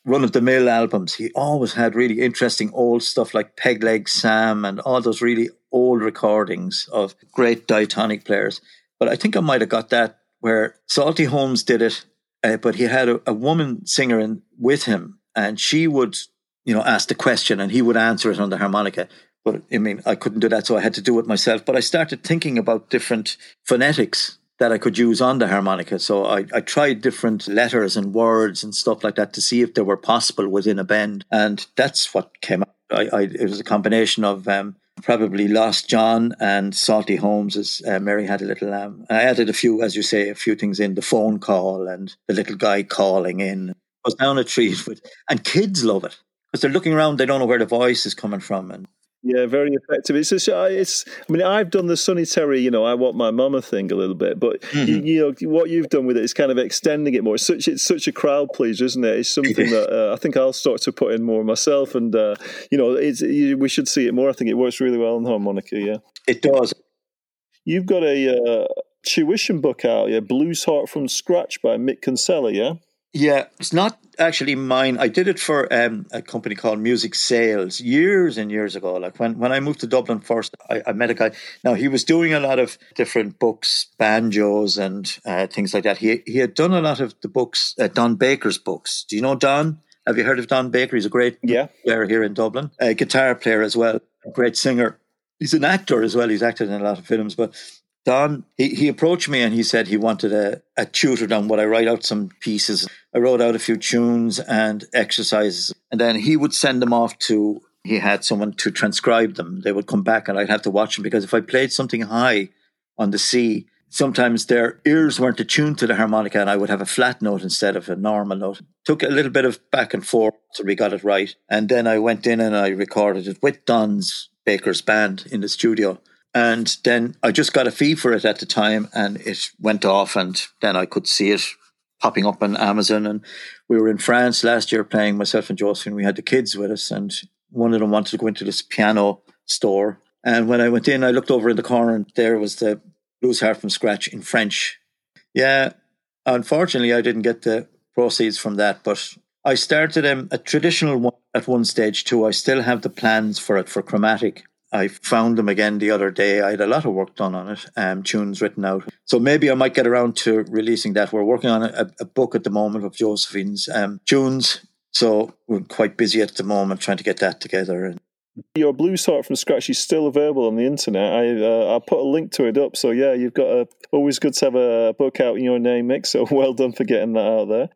[SPEAKER 2] run-of-the-mill albums. He always had really interesting old stuff like Peg Leg Sam and all those really old recordings of great diatonic players. But I think I might have got that where Salty Holmes did it, uh, but he had a, a woman singer in, with him, and she would, you know, ask the question and he would answer it on the harmonica. But I mean, I couldn't do that, so I had to do it myself. But I started thinking about different phonetics that I could use on the harmonica. So I, I tried different letters and words and stuff like that to see if they were possible within a bend. And that's what came out. I, I, it was a combination of um, probably Lost John and Salty Holmes, as uh, Mary Had a Little Lamb. I added a few, as you say, a few things in, the phone call and the little guy calling in. It was down a treat. With, and kids love it because they're looking around, they don't know where the voice is coming from. And
[SPEAKER 1] yeah, very effective. It's, just, it's. I mean, I've done the Sonny Terry, you know, I Want My Mama thing a little bit, but mm-hmm. you, you know what you've done with it is kind of extending it more. It's such it's such a crowd pleaser, isn't it? It's something that uh, I think I'll start to put in more myself, and uh, you know, it's you, we should see it more. I think it works really well on harmonica. Yeah,
[SPEAKER 2] it does.
[SPEAKER 1] You've got a uh, tuition book out, yeah, Blues Heart from Scratch by Mick Kinsella, yeah.
[SPEAKER 2] Yeah, it's not actually mine. I did it for um, a company called Music Sales years and years ago. Like when, when I moved to Dublin first, I, I met a guy. Now, he was doing a lot of different books, banjos and uh, things like that. He he had done a lot of the books, uh, Don Baker's books. Do you know Don? Have you heard of Don Baker? He's a great
[SPEAKER 1] yeah.
[SPEAKER 2] player here in Dublin. A guitar player as well, a great singer. He's an actor as well. He's acted in a lot of films, but Don, he, he approached me and he said he wanted a, a tutor on what I write out some pieces. I wrote out a few tunes and exercises, and then he would send them off to, he had someone to transcribe them. They would come back and I'd have to watch them because if I played something high on the C, sometimes their ears weren't attuned to the harmonica and I would have a flat note instead of a normal note. Took a little bit of back and forth till we got it right. And then I went in and I recorded it with Don's Baker's band in the studio. And then I just got a fee for it at the time and it went off, and then I could see it popping up on Amazon. And we were in France last year playing, myself and Josephine. We had the kids with us and one of them wanted to go into this piano store. And when I went in, I looked over in the corner and there was the Blues Heart from Scratch in French. Yeah, unfortunately, I didn't get the proceeds from that, but I started um, a traditional one at one stage too. I still have the plans for it for chromatic. I found them again the other day. I had a lot of work done on it, um, tunes written out. So maybe I might get around to releasing that. We're working on a, a book at the moment of Josephine's um, tunes. So we're quite busy at the moment trying to get that together.
[SPEAKER 1] Your Blues Heart from Scratch is still available on the internet. I uh, I'll put a link to it up. So yeah, you've got a, always good to have a book out in your name, Mick. So well done for getting that out there.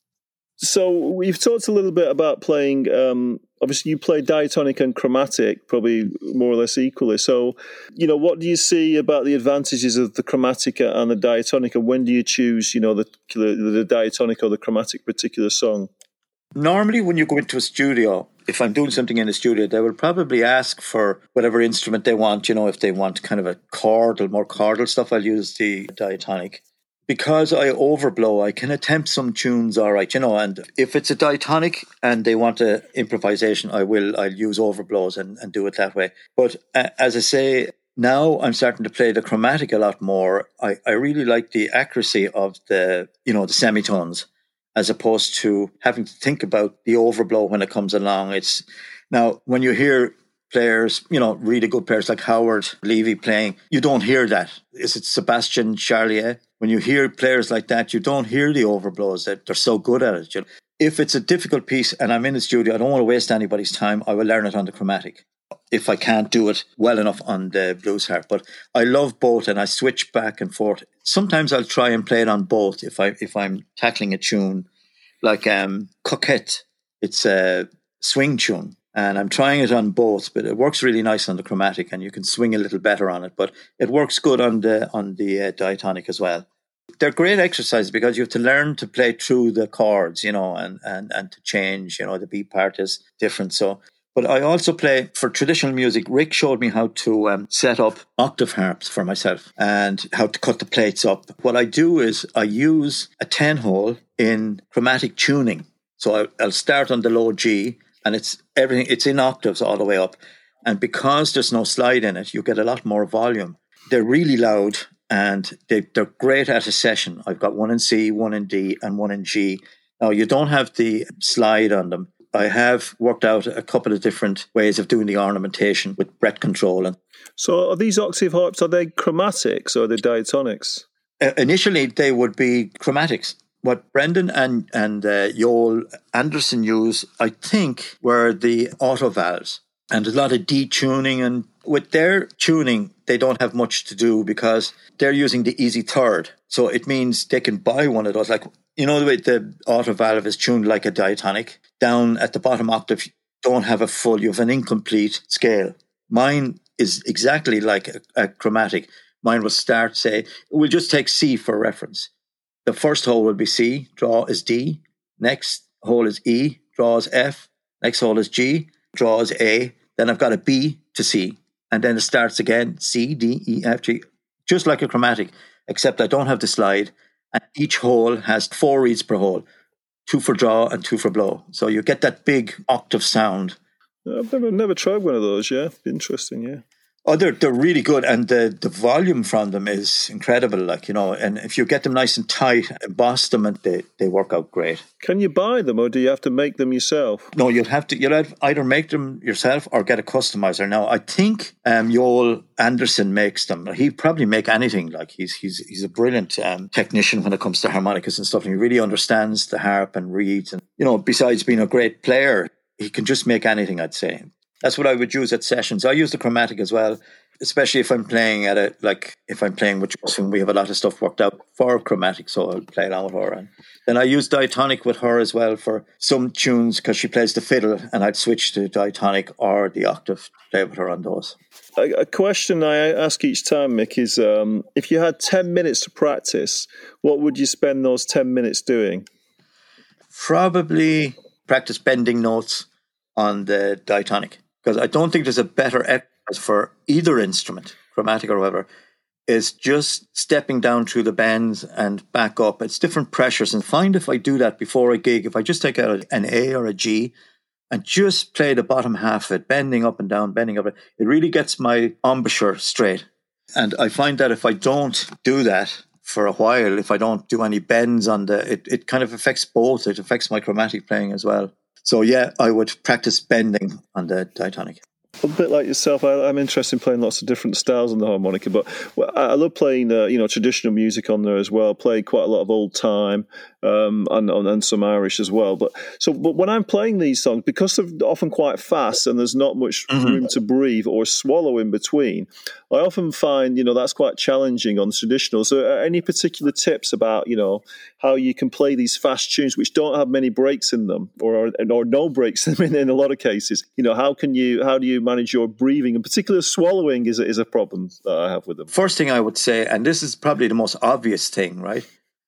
[SPEAKER 1] So we've talked a little bit about playing, um, obviously you play diatonic and chromatic probably more or less equally. So, you know, what do you see about the advantages of the chromatic and the diatonic, and when do you choose, you know, the, the, the diatonic or the chromatic particular song?
[SPEAKER 2] Normally when you go into a studio, if I'm doing something in a studio, they will probably ask for whatever instrument they want. You know, if they want kind of a chordal, more chordal stuff, I'll use the diatonic. Because I overblow, I can attempt some tunes all right, you know, and if it's a diatonic and they want an improvisation, I will, I'll use overblows and, and do it that way. But uh, as I say, now I'm starting to play the chromatic a lot more. I, I really like the accuracy of the, you know, the semitones, as opposed to having to think about the overblow when it comes along. It's now, when you hear players, you know, really good players like Howard Levy playing, you don't hear that. Is it Sebastian Charlier? When you hear players like that, you don't hear the overblows. That they're so good at it. You know? If it's a difficult piece and I'm in the studio, I don't want to waste anybody's time. I will learn it on the chromatic if I can't do it well enough on the Blues Heart. But I love both and I switch back and forth. Sometimes I'll try and play it on both if I if I'm tackling a tune like um, Coquette. It's a swing tune. And I'm trying it on both, but it works really nice on the chromatic, and you can swing a little better on it. But it works good on the on the uh, diatonic as well. They're great exercises because you have to learn to play through the chords, you know, and and and to change. You know, the beat part is different. So, but I also play for traditional music. Rick showed me how to um, set up octave harps for myself and how to cut the plates up. What I do is I use a ten hole in chromatic tuning. So I, I'll start on the low G. And it's everything, it's in octaves all the way up. And because there's no slide in it, you get a lot more volume. They're really loud and they, they're great at a session. I've got one in C, one in D, and one in G. Now, you don't have the slide on them. I have worked out a couple of different ways of doing the ornamentation with breath control. And
[SPEAKER 1] so are these octave harps, are they chromatics or are they diatonics?
[SPEAKER 2] Uh, initially, they would be chromatics. What Brendan and, and uh, Joel Anderson use, I think, were the auto valves. And a lot of detuning. And with their tuning, they don't have much to do because they're using the easy third. So it means they can buy one of those. Like, you know, the way the auto valve is tuned like a diatonic. Down at the bottom octave, you don't have a full, you have an incomplete scale. Mine is exactly like a, a chromatic. Mine will start, say, we'll just take C for reference. The first hole will be C, draw is D. Next hole is E, draw is F. Next hole is G, draw is A. Then I've got a B to C. And then it starts again, C, D, E, F, G. Just like a chromatic, except I don't have the slide. And each hole has four reeds per hole. Two for draw and two for blow. So you get that big octave sound.
[SPEAKER 1] I've never, never tried one of those, yeah. Interesting, yeah.
[SPEAKER 2] Oh, they're, they're really good. And the, the volume from them is incredible. Like, you know, and if you get them nice and tight, emboss them, and they, they work out great.
[SPEAKER 1] Can you buy them or do you have to make them yourself?
[SPEAKER 2] No, you'll have to, you'll have either make them yourself or get a customizer. Now, I think um, Joel Anderson makes them. He'd probably make anything. Like, he's he's he's a brilliant um, technician when it comes to harmonicas and stuff. And he really understands the harp and reeds. And, you know, besides being a great player, he can just make anything, I'd say. That's what I would use at sessions. I use the chromatic as well, especially if I'm playing at a, like, if I'm playing with Josephine, we have a lot of stuff worked out for chromatic, so I'll play along with her. And then I use diatonic with her as well for some tunes because she plays the fiddle, and I'd switch to diatonic or the octave to play with her on those.
[SPEAKER 1] A, a question I ask each time, Mick, is um, if you had ten minutes to practice, what would you spend those ten minutes doing?
[SPEAKER 2] Probably practice bending notes on the diatonic. Because I don't think there's a better exercise for either instrument, chromatic or whatever, is just stepping down through the bends and back up. It's different pressures. And find if I do that before a gig, if I just take out an A or a G and just play the bottom half of it, bending up and down, bending up, it really gets my embouchure straight. And I find that if I don't do that for a while, if I don't do any bends on the, it, it kind of affects both. It affects my chromatic playing as well. So, yeah, I would practice bending on the diatonic.
[SPEAKER 1] A bit like yourself, I, I'm interested in playing lots of different styles on the harmonica, but well, I love playing, uh, you know, traditional music on there as well. Play quite a lot of old time um, and and some Irish as well. But so, but when I'm playing these songs, because they're often quite fast and there's not much mm-hmm. room to breathe or swallow in between, I often find, you know, that's quite challenging on the traditional. So, uh, any particular tips about, you know, how you can play these fast tunes which don't have many breaks in them, or or no breaks in them in, in a lot of cases? You know, how can you, how do you manage your breathing, and particularly swallowing is a, is a problem that I have with them.
[SPEAKER 2] First thing I would say, and this is probably the most obvious thing, right?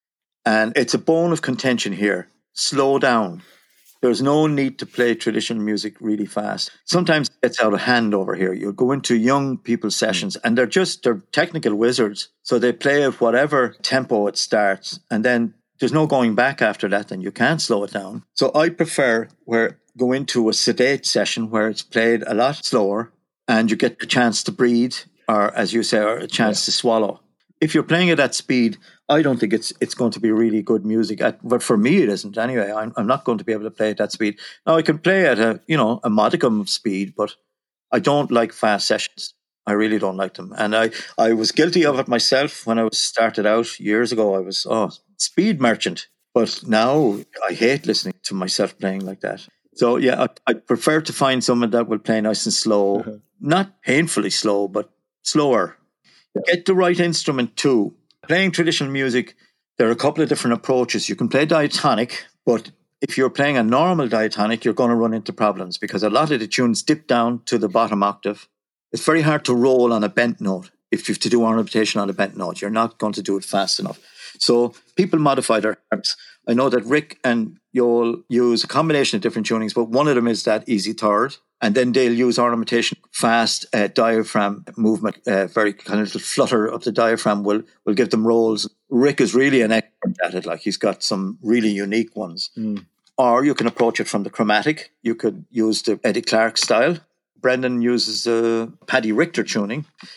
[SPEAKER 2] And it's a bone of contention here. Slow down. There's no need to play traditional music really fast. Sometimes it gets out of hand over here. You'll go into young people's sessions and they're just, they're technical wizards. So they play at whatever tempo it starts. And then there's no going back after that, and you can't slow it down. So I prefer where go into a sedate session where it's played a lot slower and you get the chance to breathe, or as you say, or a chance yeah. to swallow. If you're playing at that speed, I don't think it's it's going to be really good music. At, but for me, it isn't anyway. I'm I'm not going to be able to play at that speed. Now I can play at a you know a modicum of speed, but I don't like fast sessions. I really don't like them, and I I was guilty of it myself when I was started out years ago. I was oh speed merchant, but now I hate listening to myself playing like that. So yeah, I, I prefer to find someone that will play nice and slow, uh-huh. not painfully slow, but slower. Get the right instrument too. Playing traditional music, there are a couple of different approaches. You can play diatonic, but if you're playing a normal diatonic, you're going to run into problems because a lot of the tunes dip down to the bottom octave. It's very hard to roll on a bent note. If you have to do ornamentation on a bent note, you're not going to do it fast enough. So people modify their harps. I know that Rick and Joel use a combination of different tunings, but one of them is that easy third. And then they'll use ornamentation, fast uh, diaphragm movement, uh, very kind of little flutter of the diaphragm will will give them rolls. Rick is really an expert at it. Like he's got some really unique ones. Mm. Or you can approach it from the chromatic. You could use the Eddie Clark style. Brendan uses uh, Paddy Richter tuning.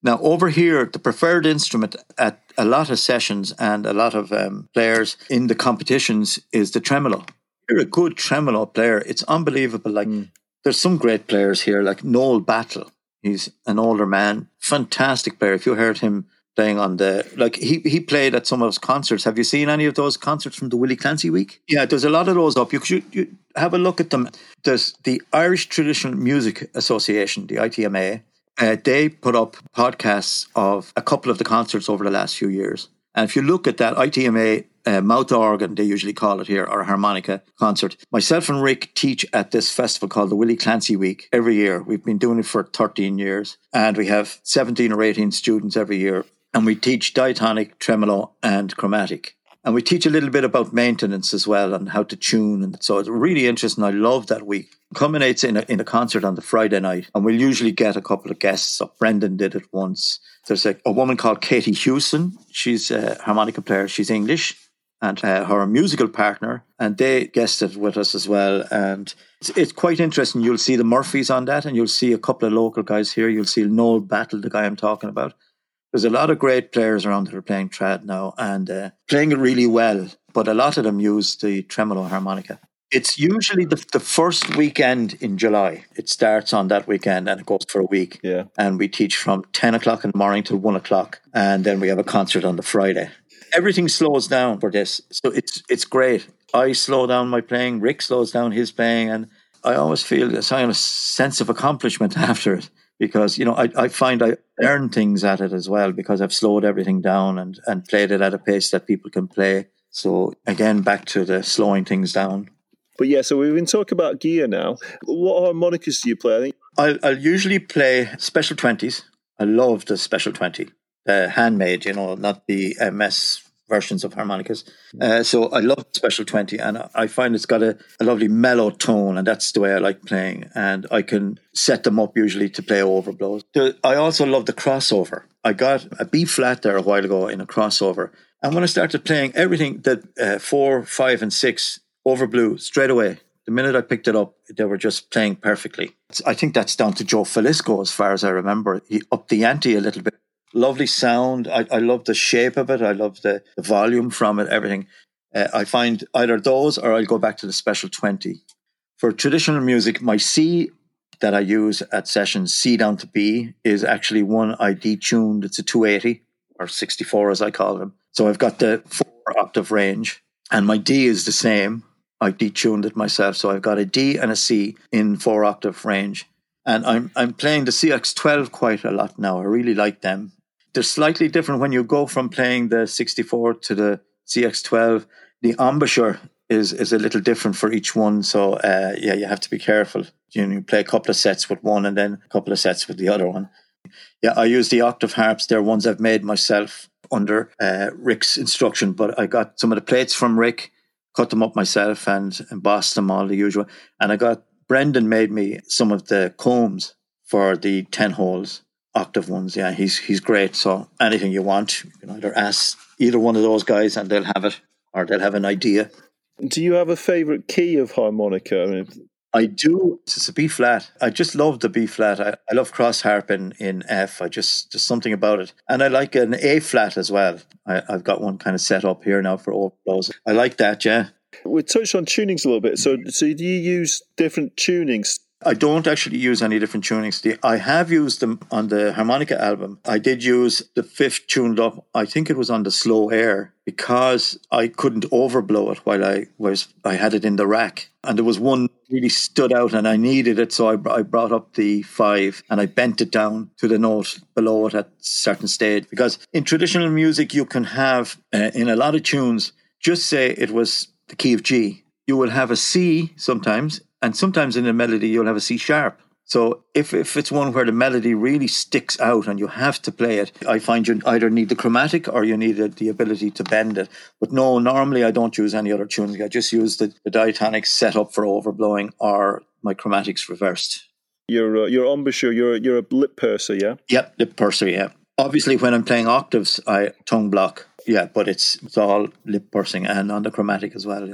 [SPEAKER 2] Now, over here, the preferred instrument at a lot of sessions and a lot of um, players in the competitions is the tremolo. You're a good tremolo player. It's unbelievable. Like, mm. there's some great players here, like Noel Battle. He's an older man, fantastic player. If you heard him playing on the, like, he, he played at some of his concerts. Have you seen any of those concerts from the Willie Clancy Week? Yeah, there's a lot of those up. You should you have a look at them. There's the Irish Traditional Music Association, the I T M A. Uh, they put up podcasts of a couple of the concerts over the last few years. And if you look at that I T M A uh, mouth organ, they usually call it here, or harmonica concert, myself and Rick teach at this festival called the Willie Clancy Week every year. We've been doing it for thirteen years. And we have seventeen or eighteen students every year. And we teach diatonic, tremolo, and chromatic. And we teach a little bit about maintenance as well and how to tune. And so it's really interesting. I love that week. It culminates in a, in a concert on the Friday night. And we'll usually get a couple of guests. So Brendan did it once. There's a, a woman called Katie Hewson. She's a harmonica player. She's English. And uh, her musical partner. And they guested with us as well. And it's, it's quite interesting. You'll see the Murphys on that. And you'll see a couple of local guys here. You'll see Noel Battle, the guy I'm talking about. There's a lot of great players around that are playing trad now and uh, playing it really well, but a lot of them use the tremolo harmonica. It's usually the, the first weekend in July. It starts on that weekend and it goes for a week.
[SPEAKER 1] Yeah.
[SPEAKER 2] And we teach from ten o'clock in the morning till one o'clock. And then we have a concert on the Friday. Everything slows down for this. So it's it's great. I slow down my playing. Rick slows down his playing. And I always feel a kind of sense of accomplishment after it. Because, you know, I, I find I learn things at it as well because I've slowed everything down and, and played it at a pace that people can play. So, again, back to the slowing things down.
[SPEAKER 1] But yeah, so we've been talking about gear now. What harmonicas do you play? I think
[SPEAKER 2] I'll, I'll usually play Special twenties. I love the Special twenty. The handmade, you know, not the M S versions of harmonicas. Uh, so I love Special twenty and I find it's got a, a lovely mellow tone and that's the way I like playing. And I can set them up usually to play overblows. The, I also love the crossover. I got a B flat there a while ago in a crossover. And when I started playing everything that uh, four, five and six overblew straight away. The minute I picked it up, they were just playing perfectly. I think that's down to Joe Falisco as far as I remember. He upped the ante a little bit. Lovely sound. I, I love the shape of it. I love the, the volume from it, everything. Uh, I find either those or I'll go back to the Special twenty. For traditional music, my C that I use at sessions, C down to B, is actually one I detuned. It's a two eighty or sixty-four as I call them. So I've got the four octave range and my D is the same. I detuned it myself. So I've got a D and a C in four octave range. And I'm I'm playing the C X twelve quite a lot now. I really like them. They're slightly different when you go from playing the sixty-four to the C X twelve. The embouchure is, is a little different for each one. So, uh, yeah, you have to be careful. You know, you play a couple of sets with one and then a couple of sets with the other one. Yeah, I use the octave harps. They're ones I've made myself under uh, Rick's instruction. But I got some of the plates from Rick, cut them up myself and embossed them all the usual. And I got Brendan made me some of the combs for the ten holes. Octave ones, yeah, he's he's great. So anything you want, you can either ask either one of those guys and they'll have it, or they'll have an idea.
[SPEAKER 1] Do you have a favourite key of harmonica? I mean,
[SPEAKER 2] I do. It's a B flat. I just love the B flat. I, I love cross harping in F. I just just something about it, and I like an A flat as well. I, I've got one kind of set up here now for overblows. I like that. Yeah.
[SPEAKER 1] We touched on tunings a little bit. So, so do you use different tunings?
[SPEAKER 2] I don't actually use any different tunings. I have used them on the harmonica album. I did use the fifth tuned up. I think it was on the slow air because I couldn't overblow it while I was I had it in the rack. And there was one really stood out and I needed it. So I, I brought up the five and I bent it down to the note below it at a certain stage. Because in traditional music, you can have, uh, in a lot of tunes, just say it was the key of G. You will have a C sometimes. And sometimes in a melody, you'll have a C sharp. So if, if it's one where the melody really sticks out and you have to play it, I find you either need the chromatic or you need the ability to bend it. But no, normally I don't use any other tuning. I just use the, the diatonics set up for overblowing or my chromatics reversed.
[SPEAKER 1] You're uh, you're embouchure, you're you're a lip purser, yeah?
[SPEAKER 2] Yep, lip purser, yeah. Obviously, when I'm playing octaves, I tongue block. Yeah, but it's it's all lip pursing and on the chromatic as well, yeah.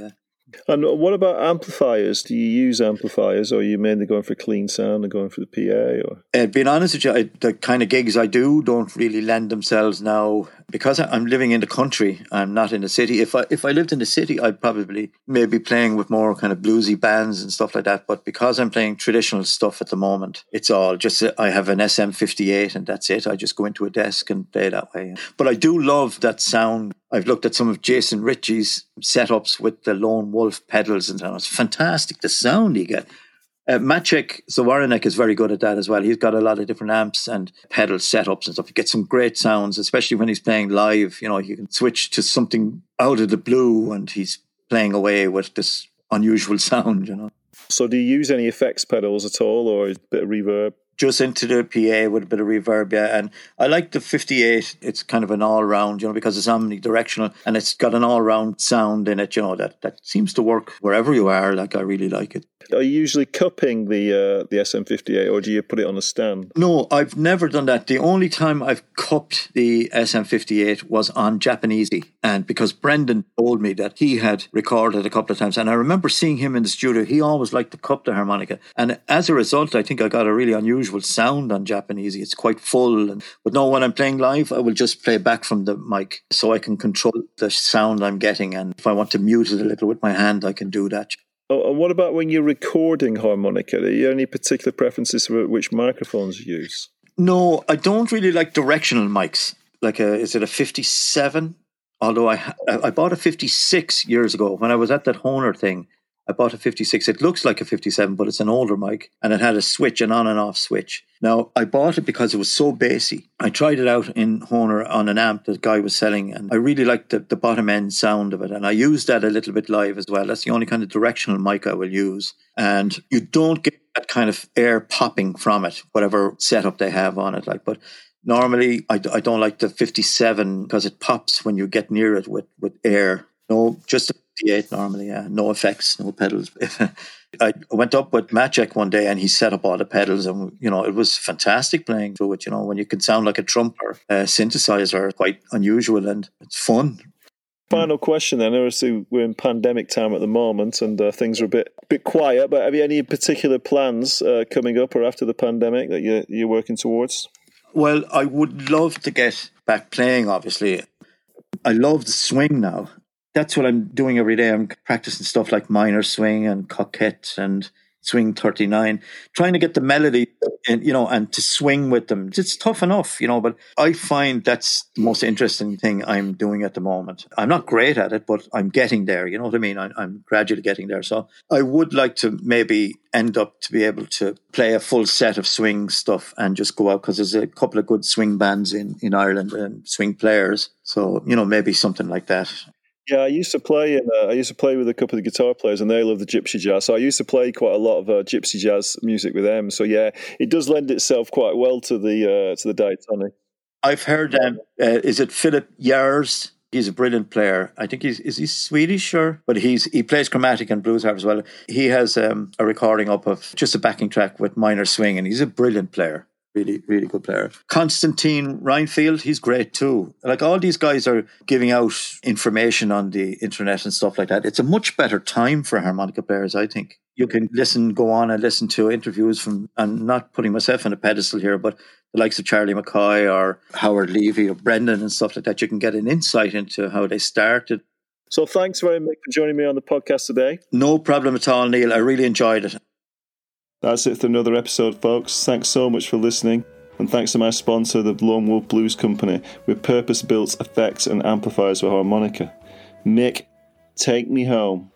[SPEAKER 1] And what about amplifiers? Do you use amplifiers, or are you mainly going for clean sound and going for the P A? Or
[SPEAKER 2] uh, being honest with you, I, the kind of gigs I do don't really lend themselves now because I'm living in the country. I'm not in the city. If I if I lived in the city, I'd probably maybe playing with more kind of bluesy bands and stuff like that. But because I'm playing traditional stuff at the moment, it's all just I have an S M fifty-eight and that's it. I just go into a desk and play that way. But I do love that sound. I've looked at some of Jason Ritchie's setups with the Lone Wolf pedals and it's fantastic, the sound you get. Uh, Maciek Zawaranek is very good at that as well. He's got a lot of different amps and pedal setups and stuff. You get some great sounds, especially when he's playing live. You know, you can switch to something out of the blue and he's playing away with this unusual sound, you know.
[SPEAKER 1] So do you use any effects pedals at all, or a bit of reverb?
[SPEAKER 2] Just into the P A with a bit of reverb, yeah. And I like the fifty-eight. It's kind of an all-round, you know, because it's omnidirectional and it's got an all-round sound in it, you know, that, that seems to work wherever you are. Like, I really like it.
[SPEAKER 1] Are you usually cupping the uh, the S M fifty-eight, or do you put it on a stand?
[SPEAKER 2] No, I've never done that. The only time I've cupped the S M fifty-eight was on Japanesey. And because Brendan told me that he had recorded a couple of times. And I remember seeing him in the studio. He always liked to cup the harmonica. And as a result, I think I got a really unusual sound on Japanesey. It's quite full. And, but no, when I'm playing live, I will just play back from the mic so I can control the sound I'm getting. And if I want to mute it a little with my hand, I can do that.
[SPEAKER 1] Oh, and what about when you're recording harmonica? Are you any particular preferences for which microphones you use?
[SPEAKER 2] No, I don't really like directional mics. Like, a, is it a fifty-seven? Although I I bought a fifty-six years ago when I was at that Hohner thing. I bought a fifty-six. It looks like a fifty-seven, but it's an older mic, and it had a switch, an on and off switch. Now, I bought it because it was so bassy. I tried it out in Hohner on an amp that the guy was selling, and I really liked the, the bottom end sound of it. And I used that a little bit live as well. That's the only kind of directional mic I will use. And you don't get that kind of air popping from it, whatever setup they have on it. Like, but normally, I, I don't like the fifty-seven because it pops when you get near it with, with air. No, just a fifty-eight normally, yeah. No effects, no pedals. I went up with Maciek one day and he set up all the pedals and, you know, it was fantastic playing through it, you know, when you can sound like a trump or a synthesizer, quite unusual and it's fun.
[SPEAKER 1] Final question then. Obviously, we're in pandemic time at the moment and uh, things are a bit bit quiet, but have you any particular plans uh, coming up or after the pandemic that you're, you're working towards?
[SPEAKER 2] Well, I would love to get back playing, obviously. I love the swing now. That's what I'm doing every day. I'm practicing stuff like minor swing and coquette and swing thirty-nine, trying to get the melody and, you know, and to swing with them. It's tough enough, you know, but I find that's the most interesting thing I'm doing at the moment. I'm not great at it, but I'm getting there. You know what I mean? I, I'm gradually getting there. So I would like to maybe end up to be able to play a full set of swing stuff and just go out because there's a couple of good swing bands in, in Ireland and swing players. So, you know, maybe something like that.
[SPEAKER 1] Yeah, I used to play in, uh, I used to play with a couple of the guitar players and they love the gypsy jazz. So I used to play quite a lot of uh, gypsy jazz music with them. So yeah, it does lend itself quite well to the uh, to the diatonic.
[SPEAKER 2] I've heard, um, uh, is it Philip Jars? He's a brilliant player. I think he's, is he Swedish or? But he's he plays chromatic and blues harp as well. He has um, a recording up of just a backing track with minor swing and he's a brilliant player. Really, really good player. Constantine Reinfeld, he's great too. Like all these guys are giving out information on the internet and stuff like that. It's a much better time for harmonica players, I think. You can listen, go on and listen to interviews from, I'm not putting myself on a pedestal here, but the likes of Charlie McCoy or Howard Levy or Brendan and stuff like that. You can get an insight into how they started.
[SPEAKER 1] So thanks very much for joining me on the podcast today.
[SPEAKER 2] No problem at all, Neil. I really enjoyed it.
[SPEAKER 1] That's it for another episode, folks. Thanks so much for listening. And thanks to my sponsor, the Lone Wolf Blues Company, with purpose-built effects and amplifiers for harmonica. Mick, take me home.